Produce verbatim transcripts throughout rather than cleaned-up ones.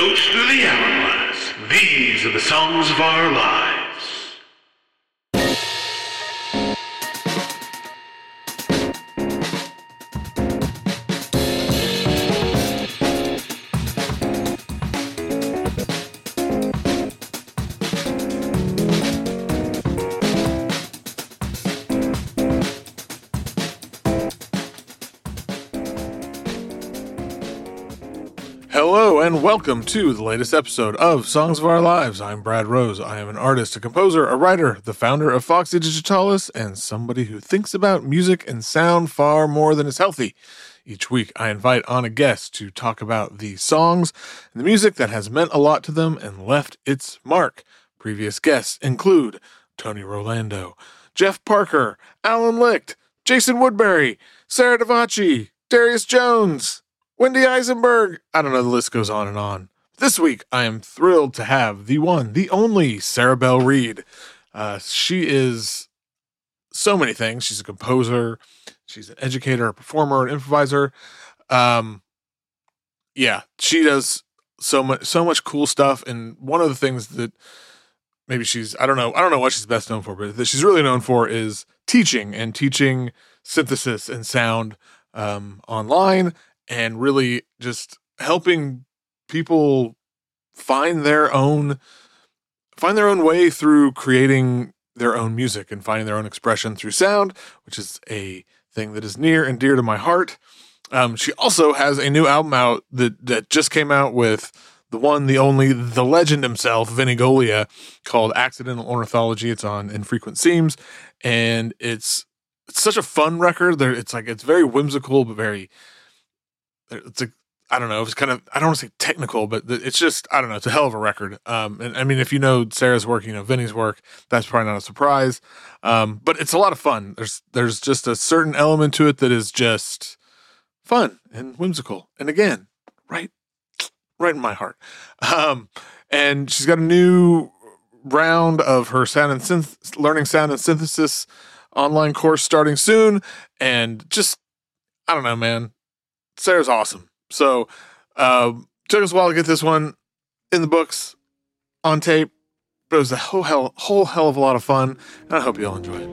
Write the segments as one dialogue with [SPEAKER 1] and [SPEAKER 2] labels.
[SPEAKER 1] coast through the hourglass. These are the songs of our lives.
[SPEAKER 2] Hello and welcome to the latest episode of Songs of Our Lives. I'm Brad Rose. I am an artist, a composer, a writer, the founder of Foxy Digitalis, and somebody who thinks about music and sound far more than is healthy. Each week, I invite on a guest to talk about the songs and the music that has meant a lot to them and left its mark. Previous guests include Tony Rolando, Jeff Parker, Alan Licht, Jason Woodbury, Sarah Davachi, Darius Jones, Wendy Eisenberg. I don't know, the list goes on and on. This week, I am thrilled to have the one, the only Sarah Belle Reid. Uh, she is so many things. She's a composer. She's an educator, a performer, an improviser. Um, yeah, she does so much, so much cool stuff. And one of the things that maybe she's, I don't know, I don't know what she's best known for, but that she's really known for is teaching and teaching synthesis and sound um, online. And really just helping people find their own find their own way through creating their own music and finding their own expression through sound, which is a thing that is near and dear to my heart. Um, she also has a new album out that, that just came out with the one, the only, the legend himself, Vinnie Golia, called Accidental Ornithology. It's on Infrequent Seams, and it's it's such a fun record. There, it's like it's very whimsical, but very It's a, I don't know, it's kind of, I don't want to say technical, but it's just, I don't know, it's a hell of a record. Um, and I mean, if you know Sarah's work, you know Vinny's work, that's probably not a surprise. Um, but it's a lot of fun. There's, there's just a certain element to it that is just fun and whimsical. And again, right, right in my heart. Um, and she's got a new round of her sound and synth, learning sound and synthesis online course starting soon. And just, I don't know, man. Sarah's awesome. So, uh, took us a while to get this one in the books, on tape, but it was a whole hell, whole hell of a lot of fun, and I hope you all enjoy it.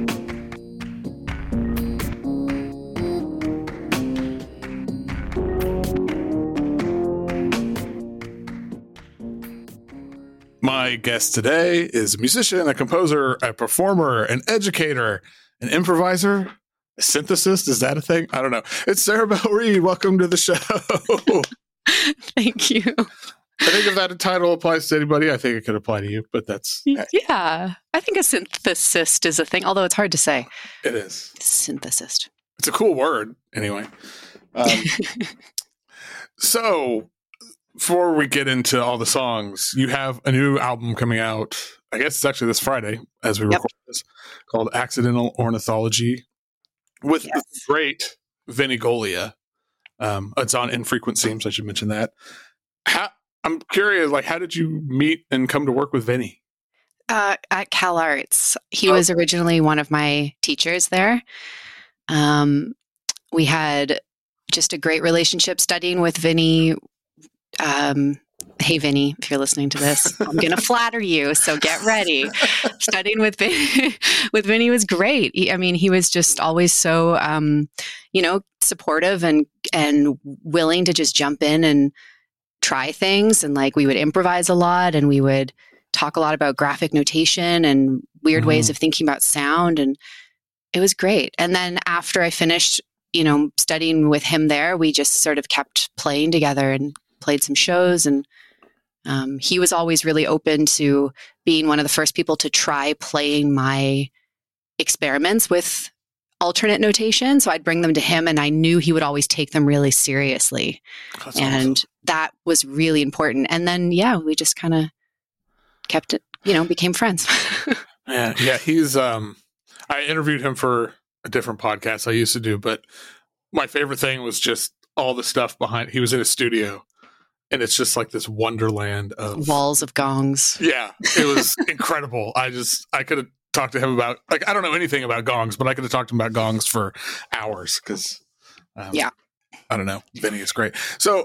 [SPEAKER 2] My guest today is a musician, a composer, a performer, an educator, an improviser, a synthesist. Is that a thing? I don't know. It's Sarah Belle Reid. Welcome to the show.
[SPEAKER 3] Thank you.
[SPEAKER 2] I think if that title applies to anybody, I think it could apply to you, but that's...
[SPEAKER 3] Yeah. I think a synthesist is a thing, although it's hard to say.
[SPEAKER 2] It is.
[SPEAKER 3] Synthesist.
[SPEAKER 2] It's a cool word, anyway. Um, so, before we get into all the songs, you have a new album coming out. I guess it's actually this Friday, as we
[SPEAKER 3] Yep.
[SPEAKER 2] record this, called Accidental Ornithology, with
[SPEAKER 3] Yes.
[SPEAKER 2] the great Vinnie Golia. Um, it's on Infrequent Seams. I should mention that. How, I'm curious, like, how did you meet and come to work with Vinnie?
[SPEAKER 3] Uh, at Cal Arts. He
[SPEAKER 2] Oh.
[SPEAKER 3] was originally one of my teachers there. Um, we had just a great relationship studying with Vinnie. Um, hey, Vinnie, if you're listening to this, I'm going to flatter you, so get ready. Studying with Vinnie, with Vinnie was great. He, I mean, he was just always so, um, you know, supportive and and willing to just jump in and try things. And like we would improvise a lot, and we would talk a lot about graphic notation and weird
[SPEAKER 2] Mm.
[SPEAKER 3] ways of thinking about sound. And it was great. And then after I finished, you know, studying with him there, we just sort of kept playing together and played some shows. And um, he was always really open to being one of the first people to try playing my experiments with alternate notation. So I'd bring them to him, and I knew he would always take them really seriously.
[SPEAKER 2] That's
[SPEAKER 3] and
[SPEAKER 2] awesome.
[SPEAKER 3] that was really important. And then, yeah, we just kind of kept it, you know, became friends.
[SPEAKER 2] Yeah, yeah, he's, um, I interviewed him for a different podcast I used to do, but my favorite thing was just all the stuff behind, he was in a studio, and it's just like this wonderland of
[SPEAKER 3] Walls of gongs.
[SPEAKER 2] Yeah, it was incredible. I just, I could have talked to him about, like, I don't know anything about gongs, but I could have talked to him about gongs for hours because, um,
[SPEAKER 3] Yeah.
[SPEAKER 2] I don't know. Vinny is great. So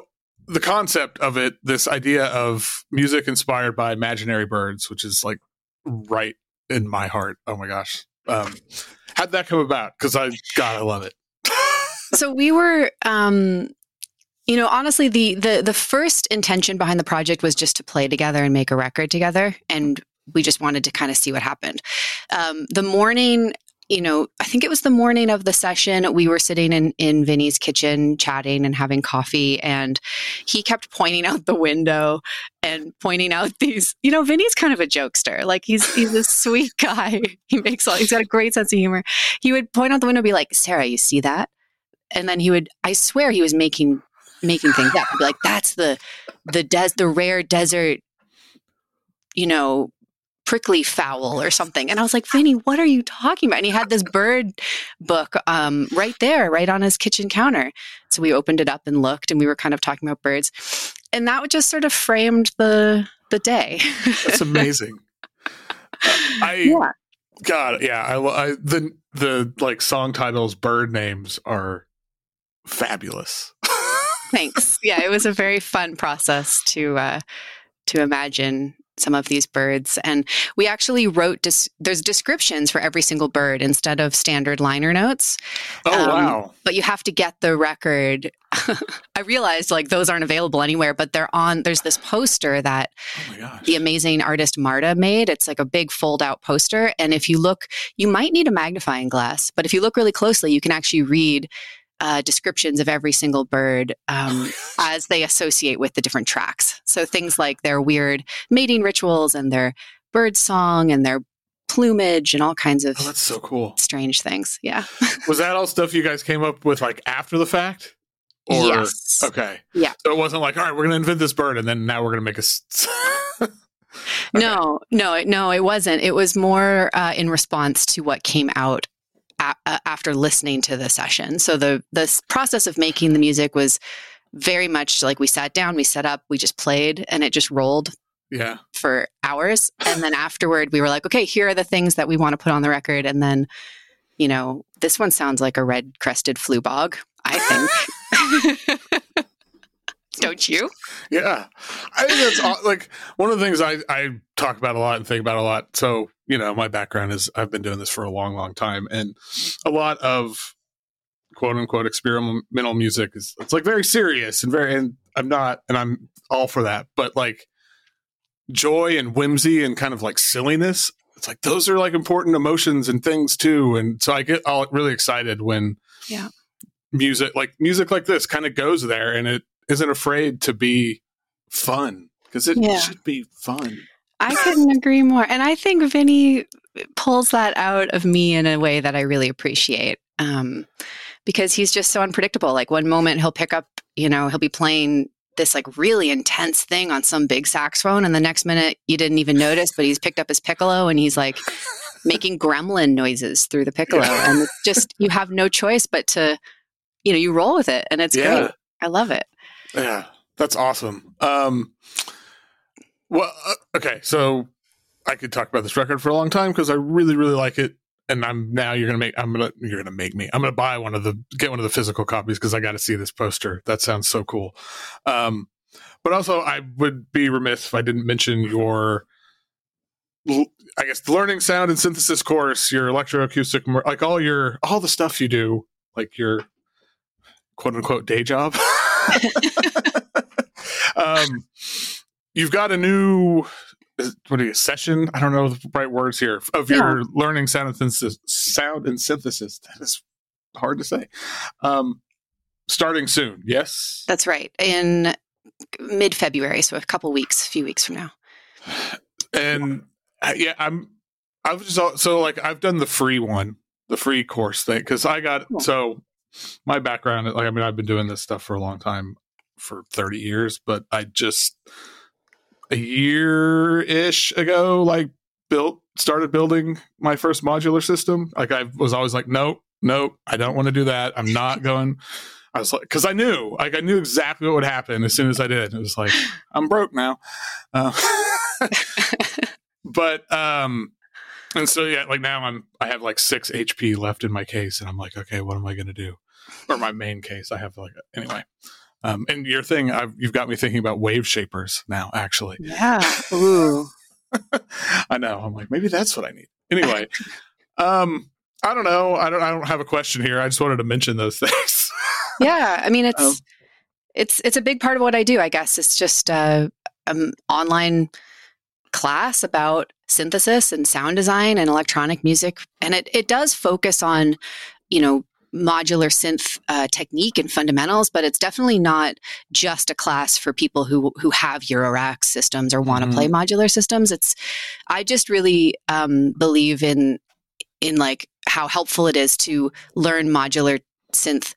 [SPEAKER 2] the concept of it, this idea of music inspired by imaginary birds, which is like right in my heart. Oh my gosh. Um, how'd that come about? Because I, God, I love it.
[SPEAKER 3] So we were, um, you know, honestly, the, the the first intention behind the project was just to play together and make a record together. And we just wanted to kind of see what happened. Um, the morning, you know, I think it was the morning of the session, we were sitting in, in Vinny's kitchen chatting and having coffee. And he kept pointing out the window and pointing out these, you know, Vinny's kind of a jokester. Like he's, he's a sweet guy. He makes all, he's got a great sense of humor. He would point out the window and be like, Sarah, you see that? And then he would, I swear he was making, making things up. He'd be like, that's the, the des, the rare desert, you know, prickly fowl or something. And I was like, Vinny, what are you talking about? And he had this bird book um, right there, right on his kitchen counter. So we opened it up and looked, and we were kind of talking about birds. And that just sort of framed the the day.
[SPEAKER 2] That's amazing. uh, I, yeah. God, yeah. I, I the the like song titles, bird names are fabulous.
[SPEAKER 3] Thanks. Yeah, it was a very fun process to uh, to imagine some of these birds. And we actually wrote, dis- there's descriptions for every single bird instead of standard liner notes.
[SPEAKER 2] Oh, um, wow.
[SPEAKER 3] But you have to get the record. I realized like those aren't available anywhere, but they're on, there's this poster that
[SPEAKER 2] oh my gosh.
[SPEAKER 3] the amazing artist Marta made. It's like a big fold out poster. And if you look, you might need a magnifying glass, but if you look really closely, you can actually read Uh, descriptions of every single bird um, as they associate with the different tracks. So things like their weird mating rituals and their bird song and their plumage and all kinds of
[SPEAKER 2] oh, that's so cool.
[SPEAKER 3] strange things. Yeah.
[SPEAKER 2] Was that all stuff you guys came up with like after the fact? Or,
[SPEAKER 3] yes.
[SPEAKER 2] Okay.
[SPEAKER 3] Yeah.
[SPEAKER 2] So it wasn't like, all right, we're going to invent this bird and then now we're going to make a... S- okay.
[SPEAKER 3] No, no, no, it wasn't. It was more uh, in response to what came out A- after listening to the session. So the this process of making the music was very much like we sat down, we set up, we just played, and it just rolled
[SPEAKER 2] yeah.
[SPEAKER 3] for hours. And then afterward, we were like, okay, here are the things that we want to put on the record. And then, you know, this one sounds like a red-crested fluebog, I think. Don't you?
[SPEAKER 2] Yeah. I think that's like one of the things I, I talk about a lot and think about a lot. So, you know, my background is I've been doing this for a long, long time. And a lot of quote unquote experimental music is it's like very serious and very, and I'm not, and I'm all for that. But like joy and whimsy and kind of like silliness, it's like those are like important emotions and things too. And so I get all really excited when
[SPEAKER 3] yeah.
[SPEAKER 2] music, like music like this kind of goes there and it isn't afraid to be fun because it yeah. should be fun.
[SPEAKER 3] I couldn't agree more. And I think Vinny pulls that out of me in a way that I really appreciate um, because he's just so unpredictable. Like one moment he'll pick up, you know, he'll be playing this like really intense thing on some big saxophone. And the next minute you didn't even notice, but he's picked up his piccolo and he's like making gremlin noises through the piccolo. Yeah. And it's just, you have no choice but to, you know, you roll with it and it's yeah. great. I love it.
[SPEAKER 2] Yeah, that's awesome. Um, well, uh, okay, so I could talk about this record for a long time because I really, really like it. And I'm now you're gonna make I'm gonna you're gonna make me I'm gonna buy one of the get one of the physical copies because I got to see this poster. That sounds so cool. Um, but also, I would be remiss if I didn't mention your, I guess, the learning sound and synthesis course, your electroacoustic, like all your all the stuff you do, like your quote unquote day job. um, you've got a new what are you session? I don't know the right words here of your yeah. learning sound and synthesis. Sound and synthesis. That is hard to say. Um, starting soon. Yes,
[SPEAKER 3] that's right. In mid-February, so a couple weeks, a few weeks from now.
[SPEAKER 2] And uh, yeah, I'm. I've just so like I've done the free one, the free course thing because I got cool. so. My background, like I mean, I've been doing this stuff for a long time, for thirty years, but I just a year-ish ago, like built, started building my first modular system. Like I was always like, nope, nope, I don't want to do that. I'm not going. I was like, because I knew, like I knew exactly what would happen as soon as I did. It was like, I'm broke now. Uh, but, um, and so, yeah, like now I'm, I have like six H P left in my case and I'm like, okay, what am I going to do? Or my main case. I have like, anyway. Um, and your thing, I've, you've got me thinking about wave shapers now, actually.
[SPEAKER 3] Yeah. Ooh.
[SPEAKER 2] I know. I'm like, maybe that's what I need. Anyway, um, I don't know. I don't. I don't have a question here. I just wanted to mention those things.
[SPEAKER 3] Yeah. I mean, it's
[SPEAKER 2] Um,
[SPEAKER 3] it's it's a big part of what I do. I guess it's just uh, an online class about synthesis and sound design and electronic music, and it it does focus on, you know, modular synth uh, technique and fundamentals, but it's definitely not just a class for people who who have Eurorack systems or want to
[SPEAKER 2] Mhm.
[SPEAKER 3] play modular systems. It's I just really um, believe in in like how helpful it is to learn modular synth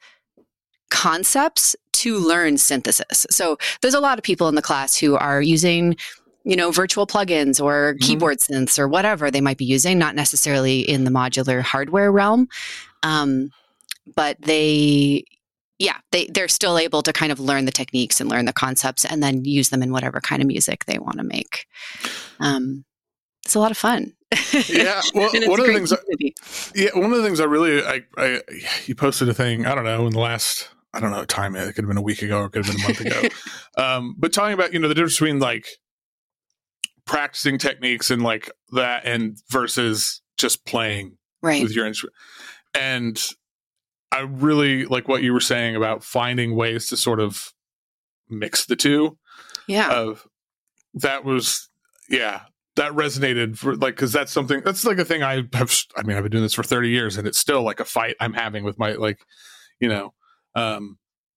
[SPEAKER 3] concepts to learn synthesis. So there's a lot of people in the class who are using, you know, virtual plugins or
[SPEAKER 2] Mhm.
[SPEAKER 3] keyboard synths or whatever they might be using, not necessarily in the modular hardware realm. Um, but they, yeah, they, they're still able to kind of learn the techniques and learn the concepts and then use them in whatever kind of music they want to make. Um, it's a lot of fun.
[SPEAKER 2] Yeah, well,
[SPEAKER 3] And it's
[SPEAKER 2] one
[SPEAKER 3] a
[SPEAKER 2] of the
[SPEAKER 3] great
[SPEAKER 2] things, I,
[SPEAKER 3] community.
[SPEAKER 2] yeah, one of the things I really, I, I, you posted a thing. I don't know in the last, I don't know time. It could have been a week ago, or it could have been a month ago. um, but talking about, you know, the difference between like practicing techniques and like that, and versus just playing
[SPEAKER 3] Right.
[SPEAKER 2] with your instrument. And I really like what you were saying about finding ways to sort of mix the two.
[SPEAKER 3] Yeah.
[SPEAKER 2] Of that was, yeah, that resonated for like, because that's something that's like a thing I have. I mean, I've been doing this for thirty years, and it's still like a fight I'm having with my like, you know, um,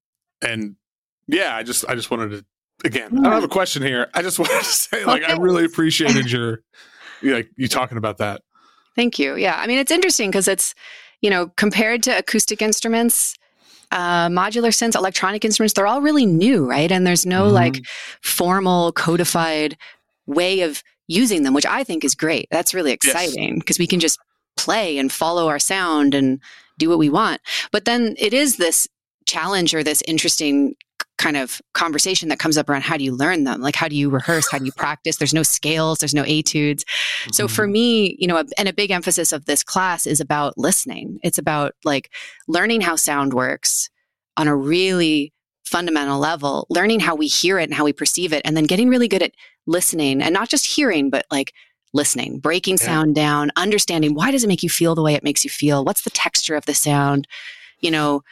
[SPEAKER 2] and yeah, I just I just wanted to again. I don't have a question here. I just wanted to say like I
[SPEAKER 3] Okay.
[SPEAKER 2] really appreciated your like you talking about that.
[SPEAKER 3] Thank you. Yeah. I mean, it's interesting because it's, you know, compared to acoustic instruments, uh, modular synths, electronic instruments, they're all really new, right? And there's no
[SPEAKER 2] Mhm.
[SPEAKER 3] like formal codified way of using them, which I think is great. That's really exciting because we can just play and follow our sound and do what we want. But then it is this challenge or this interesting kind of conversation that comes up around how do you learn them? Like, how do you rehearse? How do you practice? There's no scales, there's no etudes. So for
[SPEAKER 2] Mhm.
[SPEAKER 3] me, you know, a, and a big emphasis of this class is about listening. It's about like learning how sound works on a really fundamental level, learning how we hear it and how we perceive it, and then getting really good at listening and not just hearing, but like listening, breaking
[SPEAKER 2] Yeah.
[SPEAKER 3] sound down, understanding why does it make you feel the way it makes you feel? What's the texture of the sound? You know,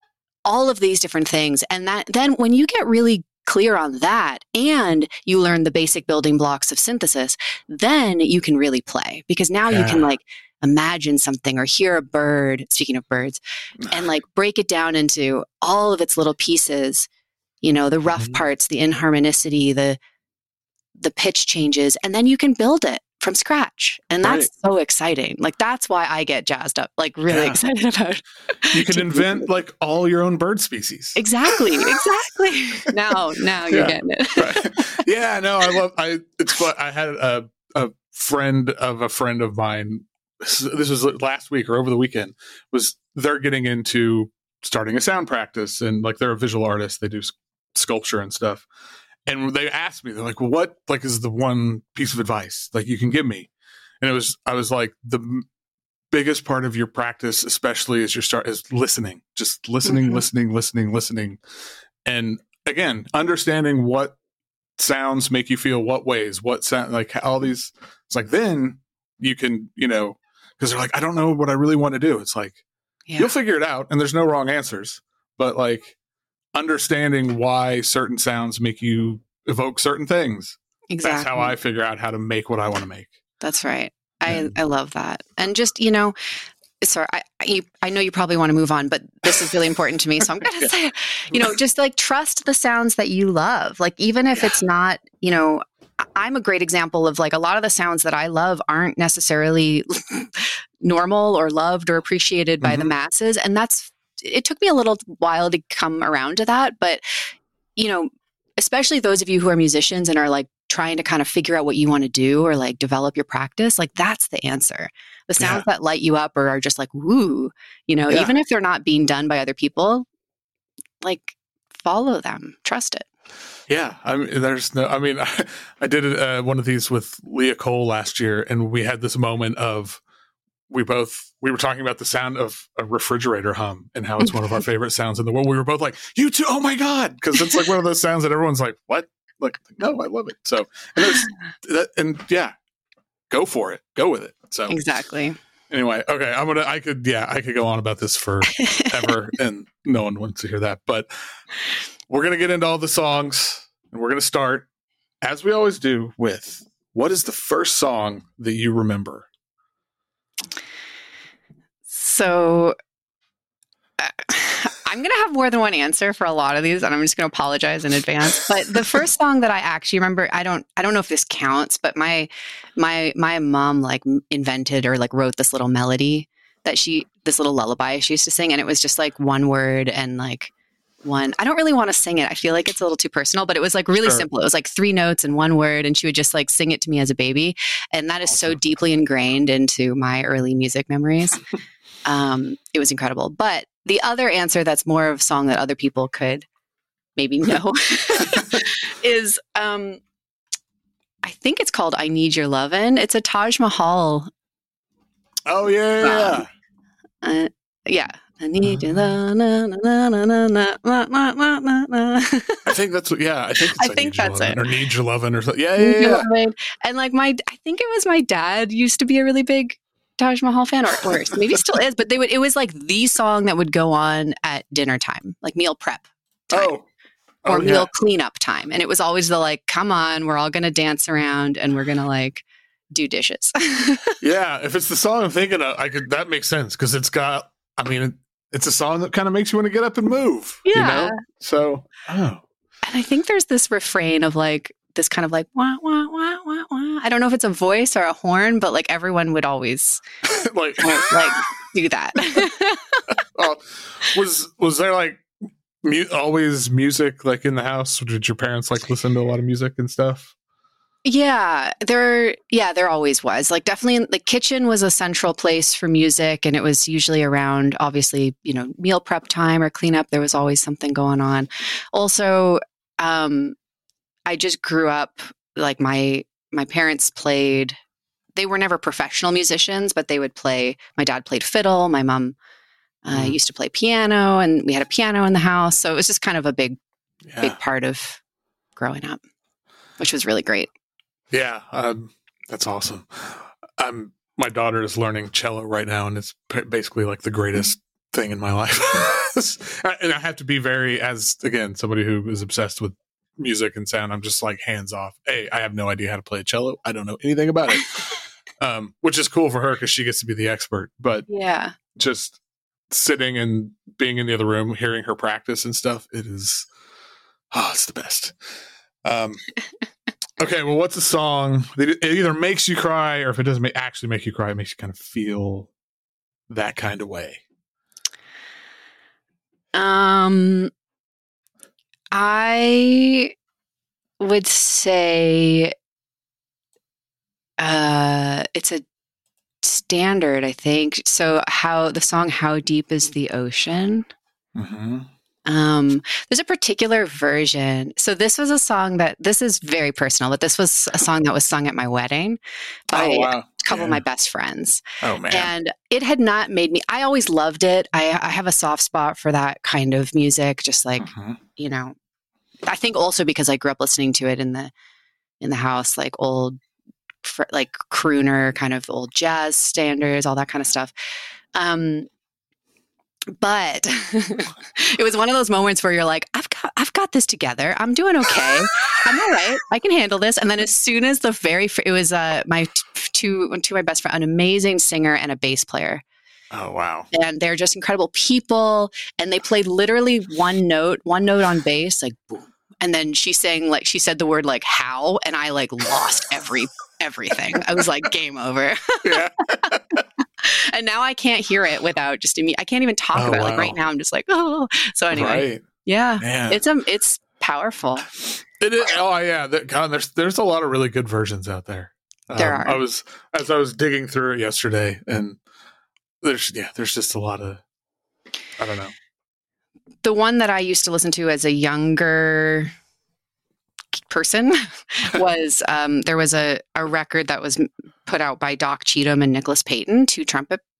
[SPEAKER 3] all of these different things. And that then when you get really clear on that and you learn the basic building blocks of synthesis, then you can really play because now you can
[SPEAKER 2] Yeah.
[SPEAKER 3] like imagine something or hear a bird, speaking of birds, and like break it down into all of its little pieces, you know, the rough
[SPEAKER 2] Mhm.
[SPEAKER 3] parts, the inharmonicity, the the pitch changes, and then you can build it from scratch. And that's so exciting. Like that's why I get jazzed up, like really
[SPEAKER 2] Yeah.
[SPEAKER 3] excited about
[SPEAKER 2] You can
[SPEAKER 3] to-
[SPEAKER 2] invent like all your own bird species.
[SPEAKER 3] Exactly, exactly. Now, now you're
[SPEAKER 2] Yeah.
[SPEAKER 3] getting it.
[SPEAKER 2] Right. Yeah, no, I love. I it's fun. I had a a friend of a friend of mine. This, this was last week or over the weekend. Was they're getting into starting a sound practice and like they're a visual artist. They do s- sculpture and stuff. And they asked me, they're like, well, "What like is the one piece of advice like you can give me?" And it was, I was like, the m- biggest part of your practice, especially as you start, is listening. Just listening,
[SPEAKER 3] Mhm.
[SPEAKER 2] listening, listening, listening, and again, understanding what sounds make you feel what ways, what sound, like all these. It's like then you can, you know, because they're like, I don't know what I really want to do. It's like
[SPEAKER 3] Yeah.
[SPEAKER 2] you'll figure it out, and there's no wrong answers. But like understanding why certain sounds make you evoke certain things.
[SPEAKER 3] Exactly.
[SPEAKER 2] That's how I figure out how to make what I want to make.
[SPEAKER 3] That's right. I,
[SPEAKER 2] And-
[SPEAKER 3] I love that. And just, you know, sorry, I, I, I know you probably want to move on, but this is really important to me. So I'm going to say, you know, just like trust the sounds that you love. Like, even if
[SPEAKER 2] Yeah.
[SPEAKER 3] it's not, you know, I- I'm a great example of like a lot of the sounds that I love aren't necessarily normal or loved or appreciated by the
[SPEAKER 2] Mhm.
[SPEAKER 3] masses. And that's, it took me a little while to come around to that. But, you know, especially those of you who are musicians and are like trying to kind of figure out what you want to do or like develop your practice, like that's the answer. The sounds that light you up or are just like, woo, you know,
[SPEAKER 2] Yeah.
[SPEAKER 3] even if they're not being done by other people, like follow them, trust it.
[SPEAKER 2] Yeah, I mean, there's no. I mean, I, I did uh, one of these with Leah Cole last year, and we had this moment of we both we were talking about the sound of a refrigerator hum and how it's one of our favorite sounds in the world. We were both like, you too. Oh my God. Cause it's like one of those sounds that everyone's like, what? Like, no, I love it. So, and, there's that, and yeah, go for it. Go with it. So
[SPEAKER 3] Exactly.
[SPEAKER 2] Anyway, okay, I'm gonna. I could, yeah, I could go on about this forever, and no one wants to hear that. But we're gonna get into all the songs, and we're gonna start, as we always do, with what is the first song that you remember?
[SPEAKER 3] So uh, I'm going to have more than one answer for a lot of these, and I'm just going to apologize in advance. But the first song that I actually remember, I don't, I don't know if this counts, but my, my, my mom like invented or like wrote this little melody that she, this little lullaby she used to sing, and it was just like one word and like one. I don't really want to sing it. I feel like it's a little too personal, but it was like really
[SPEAKER 2] Sure.
[SPEAKER 3] simple. It was like three notes and one word, and she would just like sing it to me as a baby, and that is so
[SPEAKER 2] Awesome.
[SPEAKER 3] deeply ingrained into my early music memories. Um, it was incredible. But the other answer that's more of a song that other people could maybe know is, um, I think it's called I Need Your Lovin'. It's a Taj Mahal.
[SPEAKER 2] Oh yeah, yeah, yeah.
[SPEAKER 3] Uh, yeah. I need your love. Na, na, na, na, na, na, na, na, na, na.
[SPEAKER 2] I think that's what. Yeah, I think. It's
[SPEAKER 3] I
[SPEAKER 2] like
[SPEAKER 3] think
[SPEAKER 2] Need Your
[SPEAKER 3] that's
[SPEAKER 2] Lovin'
[SPEAKER 3] it.
[SPEAKER 2] or Need Your Lovin' or something. Yeah,
[SPEAKER 3] Need
[SPEAKER 2] yeah,
[SPEAKER 3] Your
[SPEAKER 2] yeah.
[SPEAKER 3] Lovin'. And like my, I think it was my dad used to be a really big Taj Mahal fan, or, or maybe still is, but they would, it was like the song that would go on at dinner time, like meal prep time.
[SPEAKER 2] Oh,
[SPEAKER 3] or
[SPEAKER 2] oh,
[SPEAKER 3] meal
[SPEAKER 2] yeah.
[SPEAKER 3] cleanup time. And it was always the like, come on, we're all going to dance around and we're going to like do dishes.
[SPEAKER 2] Yeah, if it's the song I'm thinking of, I could. That makes sense because it's got. I mean, it, it's a song that kind of makes you want to get up and move.
[SPEAKER 3] Yeah.
[SPEAKER 2] You know? So, oh,
[SPEAKER 3] And I think there's this refrain of like, this kind of like, wah, wah, wah, wah, wah. I don't know if it's a voice or a horn, but like everyone would always
[SPEAKER 2] like,
[SPEAKER 3] like do that.
[SPEAKER 2] oh, was was there like mu- always music like in the house? Did your parents like listen to a lot of music and stuff?
[SPEAKER 3] Yeah, there. Yeah, there always was. Like, definitely, the kitchen was a central place for music, and it was usually around, obviously, you know, meal prep time or cleanup. There was always something going on. Also, um, I just grew up like my my parents played. They were never professional musicians, but they would play. My dad played fiddle. My mom uh,
[SPEAKER 2] Mm.
[SPEAKER 3] used to play piano, and we had a piano in the house. So it was just kind of a big,
[SPEAKER 2] Yeah,
[SPEAKER 3] big part of growing up, which was really great.
[SPEAKER 2] yeah, um, that's awesome. Um, my daughter is learning cello right now, and it's p- basically like the greatest thing in my life. And I have to be very, as again, somebody who is obsessed with music and sound, I'm just like hands off. Hey, I have no idea how to play a cello. I don't know anything about it. Um, which is cool for her because she gets to be the expert. But
[SPEAKER 3] Yeah.
[SPEAKER 2] just sitting and being in the other room, hearing her practice and stuff, it is, oh, it's the best. Um, okay, well, what's a song that it either makes you cry, or if it doesn't make, actually make you cry, it makes you kind of feel that kind of way?
[SPEAKER 3] Um, I would say uh, it's a standard, I think. So, how the song "How Deep Is the Ocean"?
[SPEAKER 2] Mm-hmm.
[SPEAKER 3] Um, there's a particular version. So this was a song that this is very personal, but this was a song that was sung at my wedding by
[SPEAKER 2] Oh, wow.
[SPEAKER 3] a couple
[SPEAKER 2] Yeah.
[SPEAKER 3] of my best friends.
[SPEAKER 2] Oh, man.
[SPEAKER 3] And it had not made me, I always loved it. I, I have a soft spot for that kind of music, just like,
[SPEAKER 2] Mhm.
[SPEAKER 3] you know, I think also because I grew up listening to it in the, in the house, like old, fr- like crooner kind of old jazz standards, all that kind of stuff. Um, but it was one of those moments where you're like, I've got, I've got this together. I'm doing okay. I'm all right. I can handle this. And then as soon as the very, fir- it was uh, my t- two, two of my best friends, an amazing singer and a bass player.
[SPEAKER 2] Oh, wow.
[SPEAKER 3] And they're just incredible people. And they played literally one note, one note on bass, like boom. And then she sang, like, she said the word like how, and I like lost every, everything. I was like, game over.
[SPEAKER 2] Yeah.
[SPEAKER 3] And now I can't hear it without just imme- I can't even talk
[SPEAKER 2] Oh,
[SPEAKER 3] about it. Like
[SPEAKER 2] wow.
[SPEAKER 3] right now, I'm just like, oh. So anyway,
[SPEAKER 2] Right.
[SPEAKER 3] yeah,
[SPEAKER 2] Man.
[SPEAKER 3] it's um, it's powerful.
[SPEAKER 2] It is. Oh, yeah. That, God, there's there's a lot of really good versions out there.
[SPEAKER 3] There
[SPEAKER 2] Um,
[SPEAKER 3] are.
[SPEAKER 2] I was as I was digging through it yesterday, and there's yeah, there's just a lot of, I don't know.
[SPEAKER 3] The one that I used to listen to as a younger person was um, there was a, a record that was put out by Doc Cheatham and Nicholas Payton, two trumpet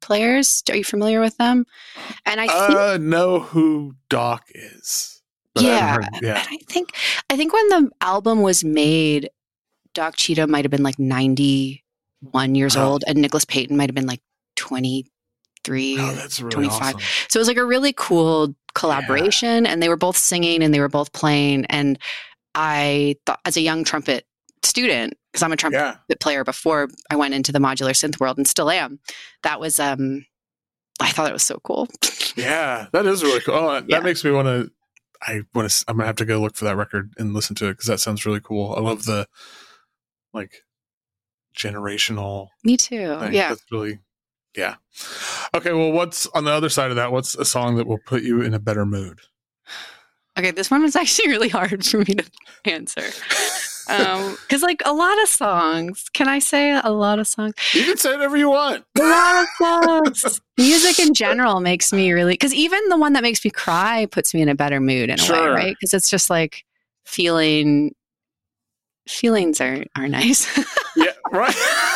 [SPEAKER 3] players. Are you familiar with them? And I think,
[SPEAKER 2] uh, know who Doc is. But I
[SPEAKER 3] yeah,
[SPEAKER 2] haven't heard, yeah.
[SPEAKER 3] and I think I think when the album was made, Doc Cheetah might have been like ninety-one years
[SPEAKER 2] Oh.
[SPEAKER 3] old, and Nicholas Payton might have been like twenty-three
[SPEAKER 2] Oh,
[SPEAKER 3] or
[SPEAKER 2] that's really
[SPEAKER 3] twenty-five.
[SPEAKER 2] awesome.
[SPEAKER 3] So it was like a really cool collaboration, and they were both singing and they were both playing. And I thought, as a young trumpet student, because I'm a trumpet
[SPEAKER 2] Yeah.
[SPEAKER 3] player before I went into the modular synth world and still am, that was um, I thought it was so cool.
[SPEAKER 2] Yeah, that is really cool. Oh, that
[SPEAKER 3] Yeah.
[SPEAKER 2] makes me want to. I want to. I'm gonna have to go look for that record and listen to it because that sounds really cool. I love the like generational
[SPEAKER 3] Me too.
[SPEAKER 2] thing.
[SPEAKER 3] Yeah.
[SPEAKER 2] That's really, yeah. Okay, well, what's on the other side of that? What's a song that will put you in a better mood?
[SPEAKER 3] Okay, this one was actually really hard for me to answer. Um, because like a lot of songs, can I say a lot of songs?
[SPEAKER 2] You can say whatever you want.
[SPEAKER 3] A lot of songs. Music in general makes me really, because even the one that makes me cry puts me in a better mood in a
[SPEAKER 2] Sure.
[SPEAKER 3] way, right? Because it's just like feeling, feelings are are nice.
[SPEAKER 2] Yeah, right.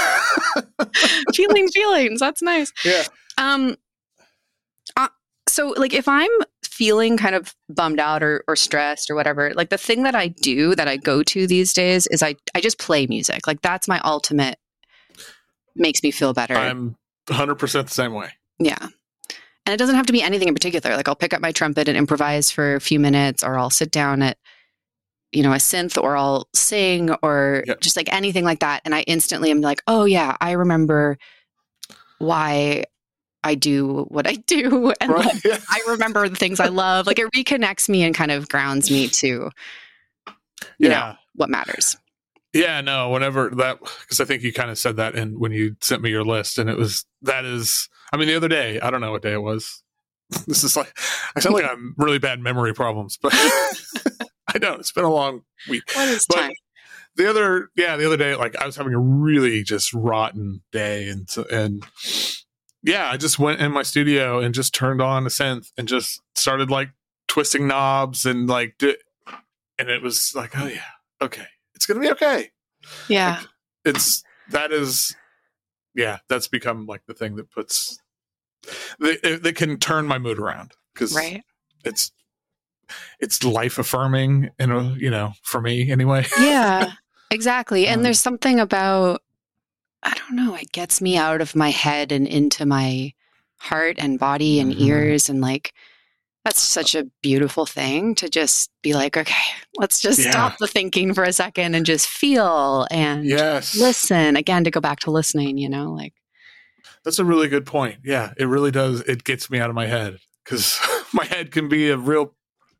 [SPEAKER 3] feelings, feelings. That's nice.
[SPEAKER 2] Yeah.
[SPEAKER 3] Um. Uh, so like if I'm feeling kind of bummed out or, or stressed or whatever, like the thing that I do that I go to these days is I, I just play music. Like that's my ultimate, makes me feel better.
[SPEAKER 2] I'm one hundred percent the same way.
[SPEAKER 3] Yeah. And it doesn't have to be anything in particular. Like I'll pick up my trumpet and improvise for a few minutes, or I'll sit down at, you know, a synth, or I'll sing, or
[SPEAKER 2] Yep.
[SPEAKER 3] just like anything like that. And I instantly am like, oh yeah, I remember why I do what I do. And
[SPEAKER 2] Right.
[SPEAKER 3] like,
[SPEAKER 2] Yeah.
[SPEAKER 3] I remember the things I love. Like it reconnects me and kind of grounds me to, you
[SPEAKER 2] Yeah.
[SPEAKER 3] know, what matters.
[SPEAKER 2] Yeah, no, whenever that, because I think you kind of said that in when you sent me your list, and it was, that is, I mean, the other day, I don't know what day it was. This is like, I sound like I'm really bad memory problems, but I don't. It's been a long week.
[SPEAKER 3] What is
[SPEAKER 2] But
[SPEAKER 3] time?
[SPEAKER 2] the other, yeah, the other day, like I was having a really just rotten day, and so- and yeah, I just went in my studio and just turned on a synth and just started like twisting knobs and like, di- and it was like, oh yeah, okay, it's gonna be okay.
[SPEAKER 3] Yeah.
[SPEAKER 2] It's that is, yeah, that's become like the thing that puts that, that can turn my mood around, because
[SPEAKER 3] Right.
[SPEAKER 2] it's it's life affirming, and you know, for me anyway.
[SPEAKER 3] Yeah, exactly. And
[SPEAKER 2] Um,
[SPEAKER 3] there's something about, I don't know, it gets me out of my head and into my heart and body and
[SPEAKER 2] Mhm.
[SPEAKER 3] ears. And like, that's such a beautiful thing to just be like, okay, let's just
[SPEAKER 2] Yeah.
[SPEAKER 3] stop the thinking for a second and just feel and
[SPEAKER 2] Yes,
[SPEAKER 3] listen. Again, to go back to listening, you know, like,
[SPEAKER 2] that's a really good point. Yeah, it really does. It gets me out of my head, because my head can be a real.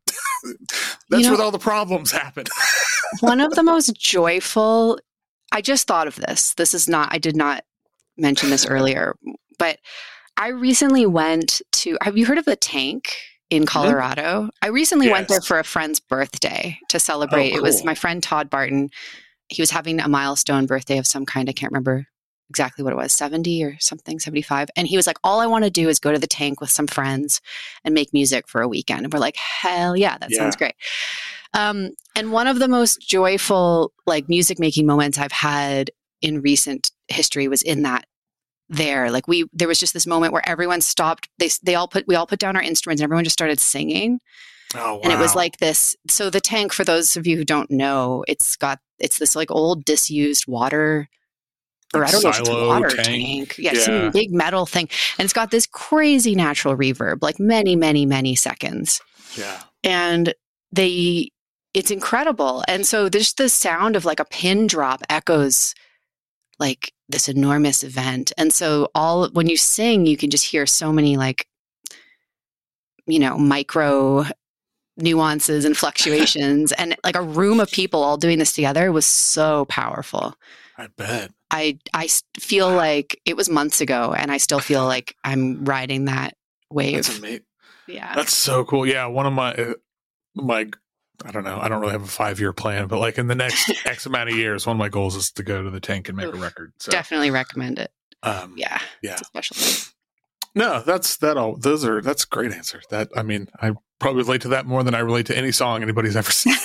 [SPEAKER 2] That's
[SPEAKER 3] know-
[SPEAKER 2] where all the problems happen.
[SPEAKER 3] one of the most joyful, I just thought of this. This is not, I did not mention this earlier, but I recently went to, have you heard of the Tank in Colorado? I recently went there
[SPEAKER 2] Yes.
[SPEAKER 3] for a friend's birthday to celebrate.
[SPEAKER 2] Oh,
[SPEAKER 3] It was
[SPEAKER 2] cool.
[SPEAKER 3] my friend Todd Barton. He was having a milestone birthday of some kind. I can't remember exactly what it was, seventy or something, seventy-five. And he was like, all I want to do is go to the Tank with some friends and make music for a weekend. And we're like, hell yeah, that
[SPEAKER 2] Yeah.
[SPEAKER 3] sounds great. Um, and one of the most joyful like music making moments I've had in recent history was in that there. Like we, there was just this moment where everyone stopped. They, they all put, we all put down our instruments and everyone just started singing.
[SPEAKER 2] Oh, wow.
[SPEAKER 3] And it was like this. So the Tank, for those of you who don't know, it's got, it's this like old disused water, or
[SPEAKER 2] Like
[SPEAKER 3] I don't know if it's a
[SPEAKER 2] silo
[SPEAKER 3] water
[SPEAKER 2] tank.
[SPEAKER 3] tank. Yeah,
[SPEAKER 2] Yeah.
[SPEAKER 3] some big metal thing. And it's got this crazy natural reverb, like many, many, many seconds.
[SPEAKER 2] yeah,
[SPEAKER 3] And they, it's incredible. And so there's the sound of like a pin drop echoes like this enormous event. And so all, when you sing, you can just hear so many like, you know, micro nuances and fluctuations. And like a room of people all doing this together was so powerful.
[SPEAKER 2] I bet.
[SPEAKER 3] I, I s- feel like it was months ago, and I still feel like I'm riding that wave.
[SPEAKER 2] That's amazing.
[SPEAKER 3] Yeah.
[SPEAKER 2] That's so cool. Yeah, one of my uh, my I don't know. I don't really have a five year plan, but like in the next X amount of years, one of my goals is to go to the Tank and make a
[SPEAKER 3] Oof.
[SPEAKER 2] record. So,
[SPEAKER 3] Definitely recommend it.
[SPEAKER 2] um,
[SPEAKER 3] Yeah.
[SPEAKER 2] yeah.
[SPEAKER 3] It's a special thing.
[SPEAKER 2] No, that's that. All those are that's a great answer. That I mean, I probably relate to that more than I relate to any song anybody's ever seen.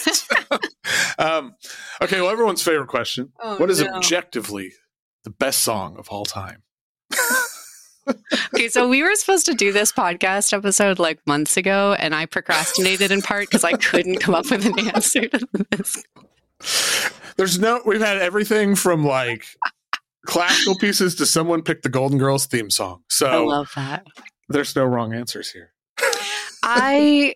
[SPEAKER 2] um, okay, well, everyone's favorite question:
[SPEAKER 3] Oh,
[SPEAKER 2] what is
[SPEAKER 3] no.
[SPEAKER 2] objectively the best song of all time?
[SPEAKER 3] Okay, so we were supposed to do this podcast episode like months ago, and I procrastinated in part because I couldn't come up with an answer to this.
[SPEAKER 2] There's no, we've had everything from like classical pieces to someone picked the Golden Girls theme song. So
[SPEAKER 3] I love that.
[SPEAKER 2] There's no wrong answers here.
[SPEAKER 3] I,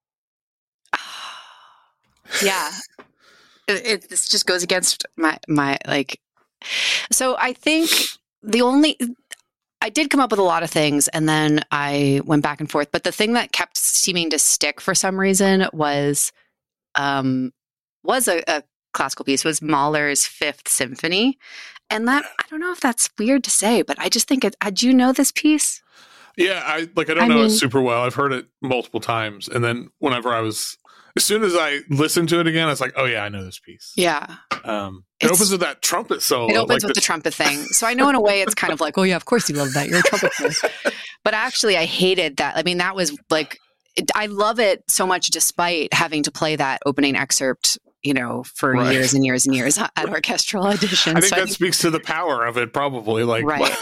[SPEAKER 3] yeah, it, it, this just goes against my, my, like, so I think the only, I did come up with a lot of things and then I went back and forth, but the thing that kept seeming to stick for some reason was, um, was a, a classical piece, was Mahler's Fifth Symphony. And that, I don't know if that's weird to say, but I just think it, uh, do you know this piece?
[SPEAKER 2] Yeah, I like I don't
[SPEAKER 3] I
[SPEAKER 2] know
[SPEAKER 3] mean,
[SPEAKER 2] it super well. I've heard it multiple times, and then whenever I was, as soon as I listened to it again, I was like, "Oh yeah, I know this piece."
[SPEAKER 3] Yeah,
[SPEAKER 2] um, it
[SPEAKER 3] It's-
[SPEAKER 2] opens with that trumpet solo.
[SPEAKER 3] it opens
[SPEAKER 2] like
[SPEAKER 3] with the trumpet thing. So I know in a way it's kind of like, oh yeah, of course you love that. You're a trumpet player. But actually, I hated that. I mean, that was like, it, I love it so much despite having to play that opening excerpt, you know, for
[SPEAKER 2] Right.
[SPEAKER 3] years and years and years at orchestral auditions.
[SPEAKER 2] I think
[SPEAKER 3] So
[SPEAKER 2] that speaks to the power of it, probably. Like,
[SPEAKER 3] Right.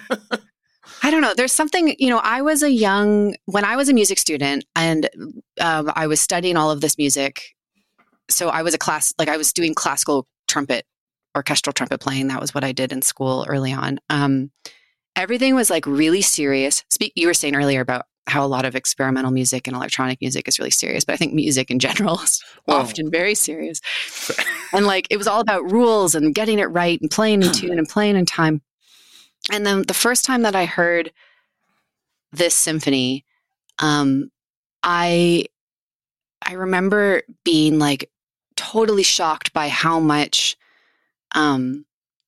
[SPEAKER 3] I don't know. There's something, you know, I was a young, when I was a music student and um, I was studying all of this music. So I was a class, like I was doing classical trumpet, orchestral trumpet playing. That was what I did in school early on. Um, everything was like really serious. Speak, you were saying earlier about how a lot of experimental music and electronic music is really serious, but I think music in general is
[SPEAKER 2] Well,
[SPEAKER 3] often very serious. And like, it was all about rules and getting it right and playing in tune and playing in time. And then the first time that I heard this symphony, um, I I remember being like totally shocked by how much um,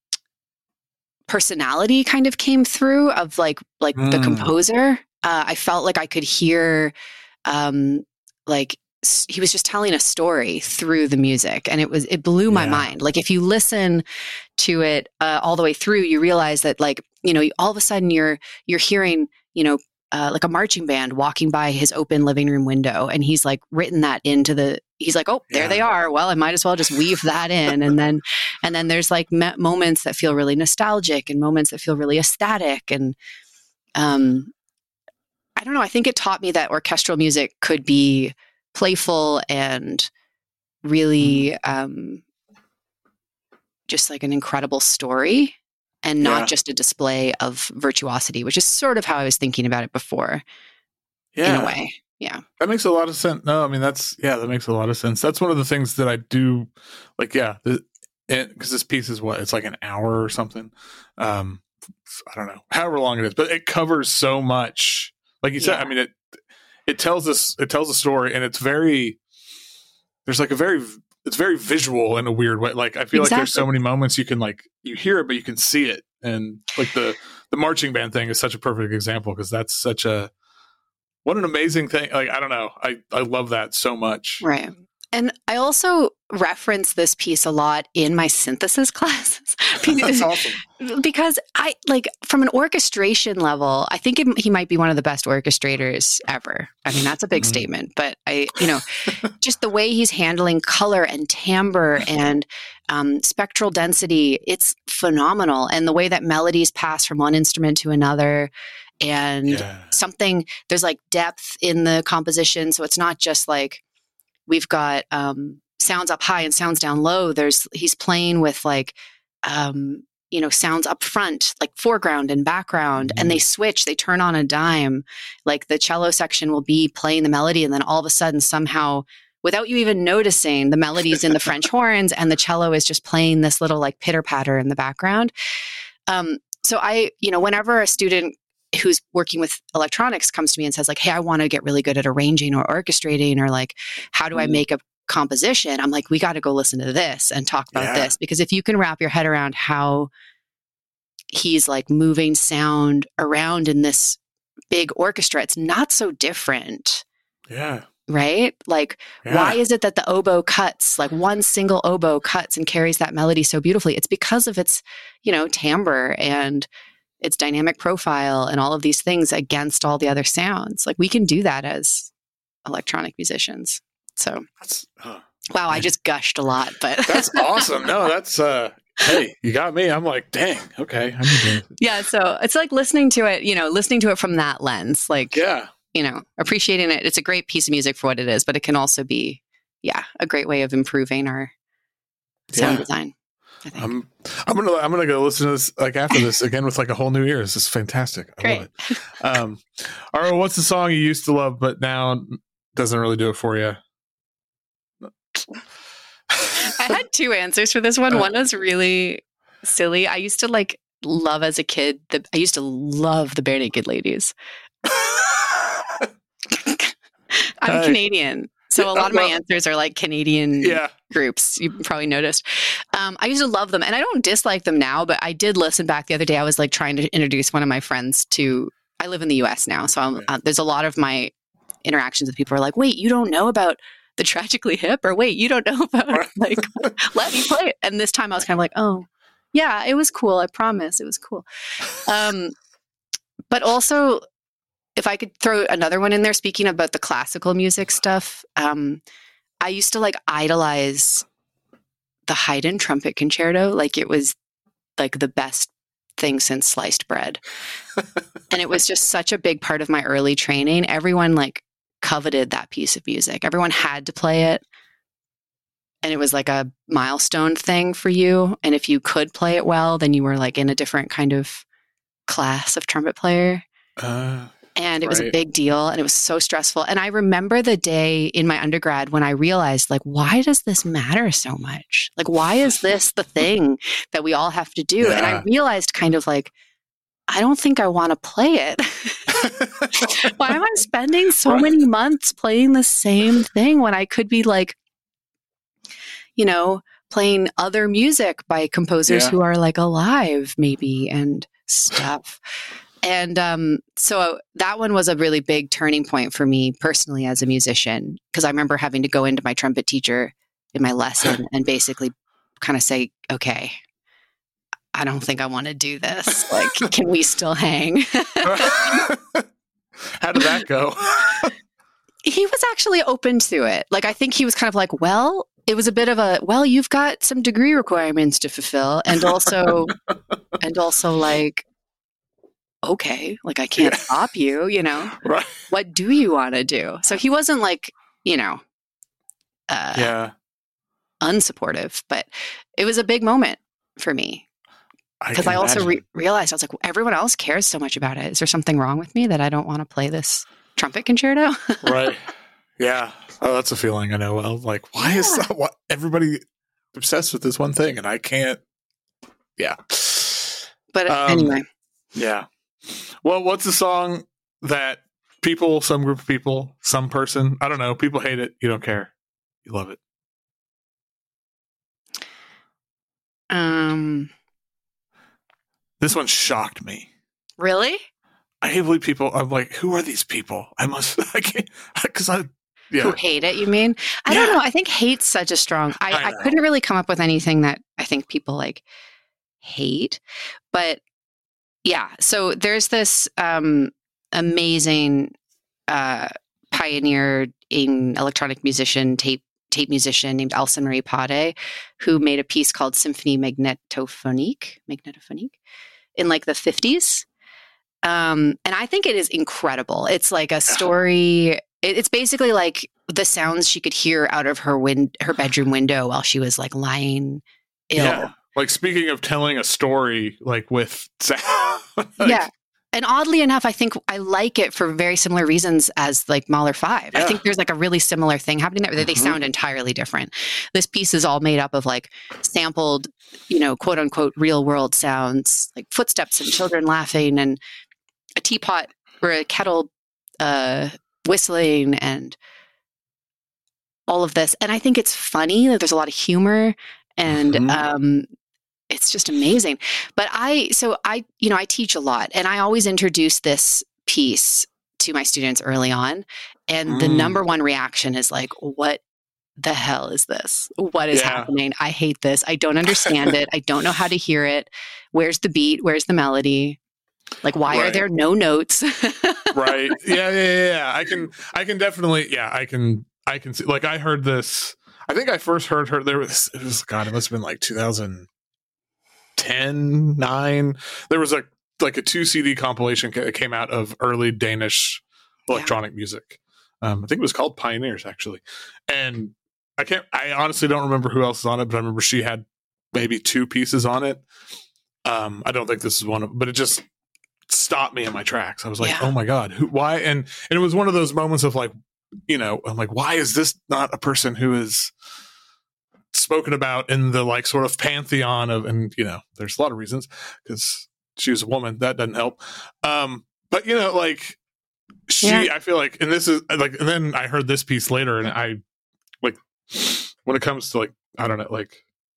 [SPEAKER 3] personality kind of came through of like like the
[SPEAKER 2] Mm.
[SPEAKER 3] composer. Uh, I felt like I could hear um, like s- he was just telling a story through the music, and it was it blew my
[SPEAKER 2] Yeah.
[SPEAKER 3] mind. Like if you listen to it uh, all the way through, you realize that like you know all of a sudden you're you're hearing you know uh, like a marching band walking by his open living room window, and he's like written that into the. He's like, oh, there
[SPEAKER 2] Yeah.
[SPEAKER 3] they are. Well, I might as well just weave that in, and then and then there's like me- moments that feel really nostalgic and moments that feel really ecstatic, and um, I don't know. I think it taught me that orchestral music could be playful and really um, just like an incredible story and not
[SPEAKER 2] Yeah.
[SPEAKER 3] just a display of virtuosity, which is sort of how I was thinking about it before
[SPEAKER 2] yeah.
[SPEAKER 3] in a way. Yeah.
[SPEAKER 2] That makes a lot of sense. No, I mean that's yeah, that makes a lot of sense. That's one of the things that I do like. Yeah, because this piece is what it's like an hour or something. Um, I don't know however long it is, but it covers so much. Like you said,
[SPEAKER 3] Yeah.
[SPEAKER 2] I mean it. It tells us it tells a story, and it's very. There's like a very it's very visual in a weird way. Like I feel like there's so
[SPEAKER 3] Exactly.
[SPEAKER 2] many moments you can like you hear it, but you can see it, and like the the marching band thing is such a perfect example because that's such a what an amazing thing. Like I don't know, I I love that so much.
[SPEAKER 3] Right. And I also reference this piece a lot in my synthesis classes.
[SPEAKER 2] That's awesome.
[SPEAKER 3] Because I like from an orchestration level, I think it, he might be one of the best orchestrators ever. I mean, that's a big
[SPEAKER 2] Mhm.
[SPEAKER 3] statement, but I, you know, just the way he's handling color and timbre and um, spectral density, it's phenomenal. And the way that melodies pass from one instrument to another and
[SPEAKER 2] Yeah.
[SPEAKER 3] something, there's like depth in the composition. So it's not just like, we've got um, sounds up high and sounds down low. There's he's playing with like um, you know sounds up front, like foreground and background,
[SPEAKER 2] Mhm.
[SPEAKER 3] and they switch. They turn on a dime. Like the cello section will be playing the melody, and then all of a sudden, somehow, without you even noticing, the melody's in the French horns, and the cello is just playing this little like pitter patter in the background. Um, so I, you know, whenever a student who's working with electronics comes to me and says like, hey, I want to get really good at arranging or orchestrating, or like, how do I make a composition? I'm like, we got to go listen to this and talk about
[SPEAKER 2] Yeah.
[SPEAKER 3] this. Because if you can wrap your head around how he's like moving sound around in this big orchestra, it's not so different,
[SPEAKER 2] Yeah.
[SPEAKER 3] right? Like,
[SPEAKER 2] Yeah.
[SPEAKER 3] why is it that the oboe cuts, like one single oboe cuts and carries that melody so beautifully? It's because of its, you know, timbre and its dynamic profile and all of these things against all the other sounds. Like we can do that as electronic musicians. So,
[SPEAKER 2] That's uh,
[SPEAKER 3] wow, I just gushed a lot, but
[SPEAKER 2] that's awesome. No, that's uh hey, you got me. I'm like, dang, okay. I need to...
[SPEAKER 3] Yeah. So it's like listening to it, you know, listening to it from that lens, like,
[SPEAKER 2] yeah,
[SPEAKER 3] you know, appreciating it. It's a great piece of music for what it is, but it can also be, yeah, a great way of improving our sound
[SPEAKER 2] yeah.
[SPEAKER 3] design. I think.
[SPEAKER 2] I'm, I'm gonna, I'm gonna go listen to this like after this again with like a whole new ear. This is fantastic. I
[SPEAKER 3] Great.
[SPEAKER 2] love it. Um, all right, what's the song you used to love but now doesn't really do it for you?
[SPEAKER 3] I had two answers for this one. One was really silly. I used to like love as a kid. The I used to love the Bare Naked Ladies. I'm
[SPEAKER 2] Hi.
[SPEAKER 3] Canadian, so a lot of my
[SPEAKER 2] well,
[SPEAKER 3] answers are like Canadian
[SPEAKER 2] yeah.
[SPEAKER 3] groups. You probably noticed. Um, I used to love them, and I don't dislike them now. But I did listen back the other day. I was like trying to introduce one of my friends to. I live in the U S now, so I'm, uh, there's a lot of my interactions with people are like, "Wait, you don't know about the Tragically Hip?" Or "Wait, you don't know about like let me play it." And this time I was kind of like, "Oh, yeah, it was cool. I promise, it was cool." Um, but also, if I could throw another one in there, speaking about the classical music stuff, um, I used to like idolize the Haydn Trumpet Concerto, like it was like the best thing since sliced bread. And it was just such a big part of my early training. Everyone like coveted that piece of music. Everyone had to play it. And it was like a milestone thing for you. And if you could play it well, then you were like in a different kind of class of trumpet player.
[SPEAKER 2] Uh,
[SPEAKER 3] and it was
[SPEAKER 2] right.
[SPEAKER 3] a big deal. And it was so stressful. And I remember the day in my undergrad when I realized, like, why does this matter so much? Like, why is this the thing that we all have to do?
[SPEAKER 2] Yeah.
[SPEAKER 3] And I realized kind of like, I don't think I want to play it. Why am I spending so
[SPEAKER 2] Right.
[SPEAKER 3] many months playing the same thing when I could be like, you know, playing other music by composers
[SPEAKER 2] Yeah.
[SPEAKER 3] who are like alive maybe and stuff. And um, so that one was a really big turning point for me personally as a musician, because I remember having to go into my trumpet teacher in my lesson and basically kind of say, okay, I don't think I want to do this. Like, can we still hang?
[SPEAKER 2] How did that go?
[SPEAKER 3] He was actually open to it. Like, I think he was kind of like, well, it was a bit of a, well, you've got some degree requirements to fulfill. And also, and also like, okay, like I can't
[SPEAKER 2] Yeah.
[SPEAKER 3] stop you, you know,
[SPEAKER 2] Right.
[SPEAKER 3] what do you want to do? So he wasn't like, you know, uh,
[SPEAKER 2] Yeah.
[SPEAKER 3] unsupportive, but it was a big moment for me. Because I, I also re- realized, I was like, well, everyone else cares so much about it. Is there something wrong with me that I don't want to play this trumpet concerto?
[SPEAKER 2] Right. Yeah. Oh, that's a feeling I know well. Like, why yeah. is that, what, everybody obsessed with this one thing and I can't? Yeah.
[SPEAKER 3] But
[SPEAKER 2] um,
[SPEAKER 3] anyway.
[SPEAKER 2] Yeah. Well, what's a song that people, some group of people, some person, I don't know, people hate it. You don't care. You love it.
[SPEAKER 3] Um...
[SPEAKER 2] This one shocked me.
[SPEAKER 3] Really?
[SPEAKER 2] I can't believe people. I'm like, who are these people? I must. I can't because I. Yeah.
[SPEAKER 3] Who hate it? You mean? I yeah. don't know. I think hate's such a strong. I, I, I couldn't really come up with anything that I think people like hate, but yeah. So there's this um, amazing uh, pioneer in electronic musician tape. tape musician named Alcin Marie Pade, who made a piece called Symphonie Magnetophonique, Magnetophonique in like the fifties. Um, and I think it is incredible. It's like a story. It's basically like the sounds she could hear out of her win- her bedroom window while she was like lying ill.
[SPEAKER 2] Yeah. Like speaking of telling a story, like with sound. like,
[SPEAKER 3] yeah. And oddly enough, I think I like it for very similar reasons as like Mahler five. Yeah. I think there's like a really similar thing happening there. Mm-hmm. They sound entirely different. This piece is all made up of like sampled, you know, quote unquote, real world sounds, like footsteps and children laughing and a teapot or a kettle uh, whistling and all of this. And I think it's funny that there's a lot of humor and mm-hmm. um, it's just amazing. But I, so I, you know, I teach a lot and I always introduce this piece to my students early on. And mm. the number one reaction is like, what the hell is this? What is yeah. happening? I hate this. I don't understand it. I don't know how to hear it. Where's the beat? Where's the melody? Like, why right. are there no notes?
[SPEAKER 2] Right. Yeah, yeah, yeah, yeah. I can, I can definitely, yeah, I can, I can see, like, I heard this, I think I first heard her, there was, it was, God, it must have been like two thousand ten, nine. There was a like a two C D compilation that came out of early Danish electronic yeah. music. Um, I think it was called Pioneers, actually. And I can't, I honestly don't remember who else is on it, but I remember she had maybe two pieces on it. Um, I don't think this is one of, but it just stopped me in my tracks. I was like, yeah. oh my God, who, why? And, and it was one of those moments of like, you know, I'm like, why is this not a person who is spoken about in the like sort of pantheon of, and you know, there's a lot of reasons because she was a woman, that doesn't help. Um, but you know, like she, yeah. I feel like, and this is like, and then I heard this piece later and I like, when it comes to like, I don't know, like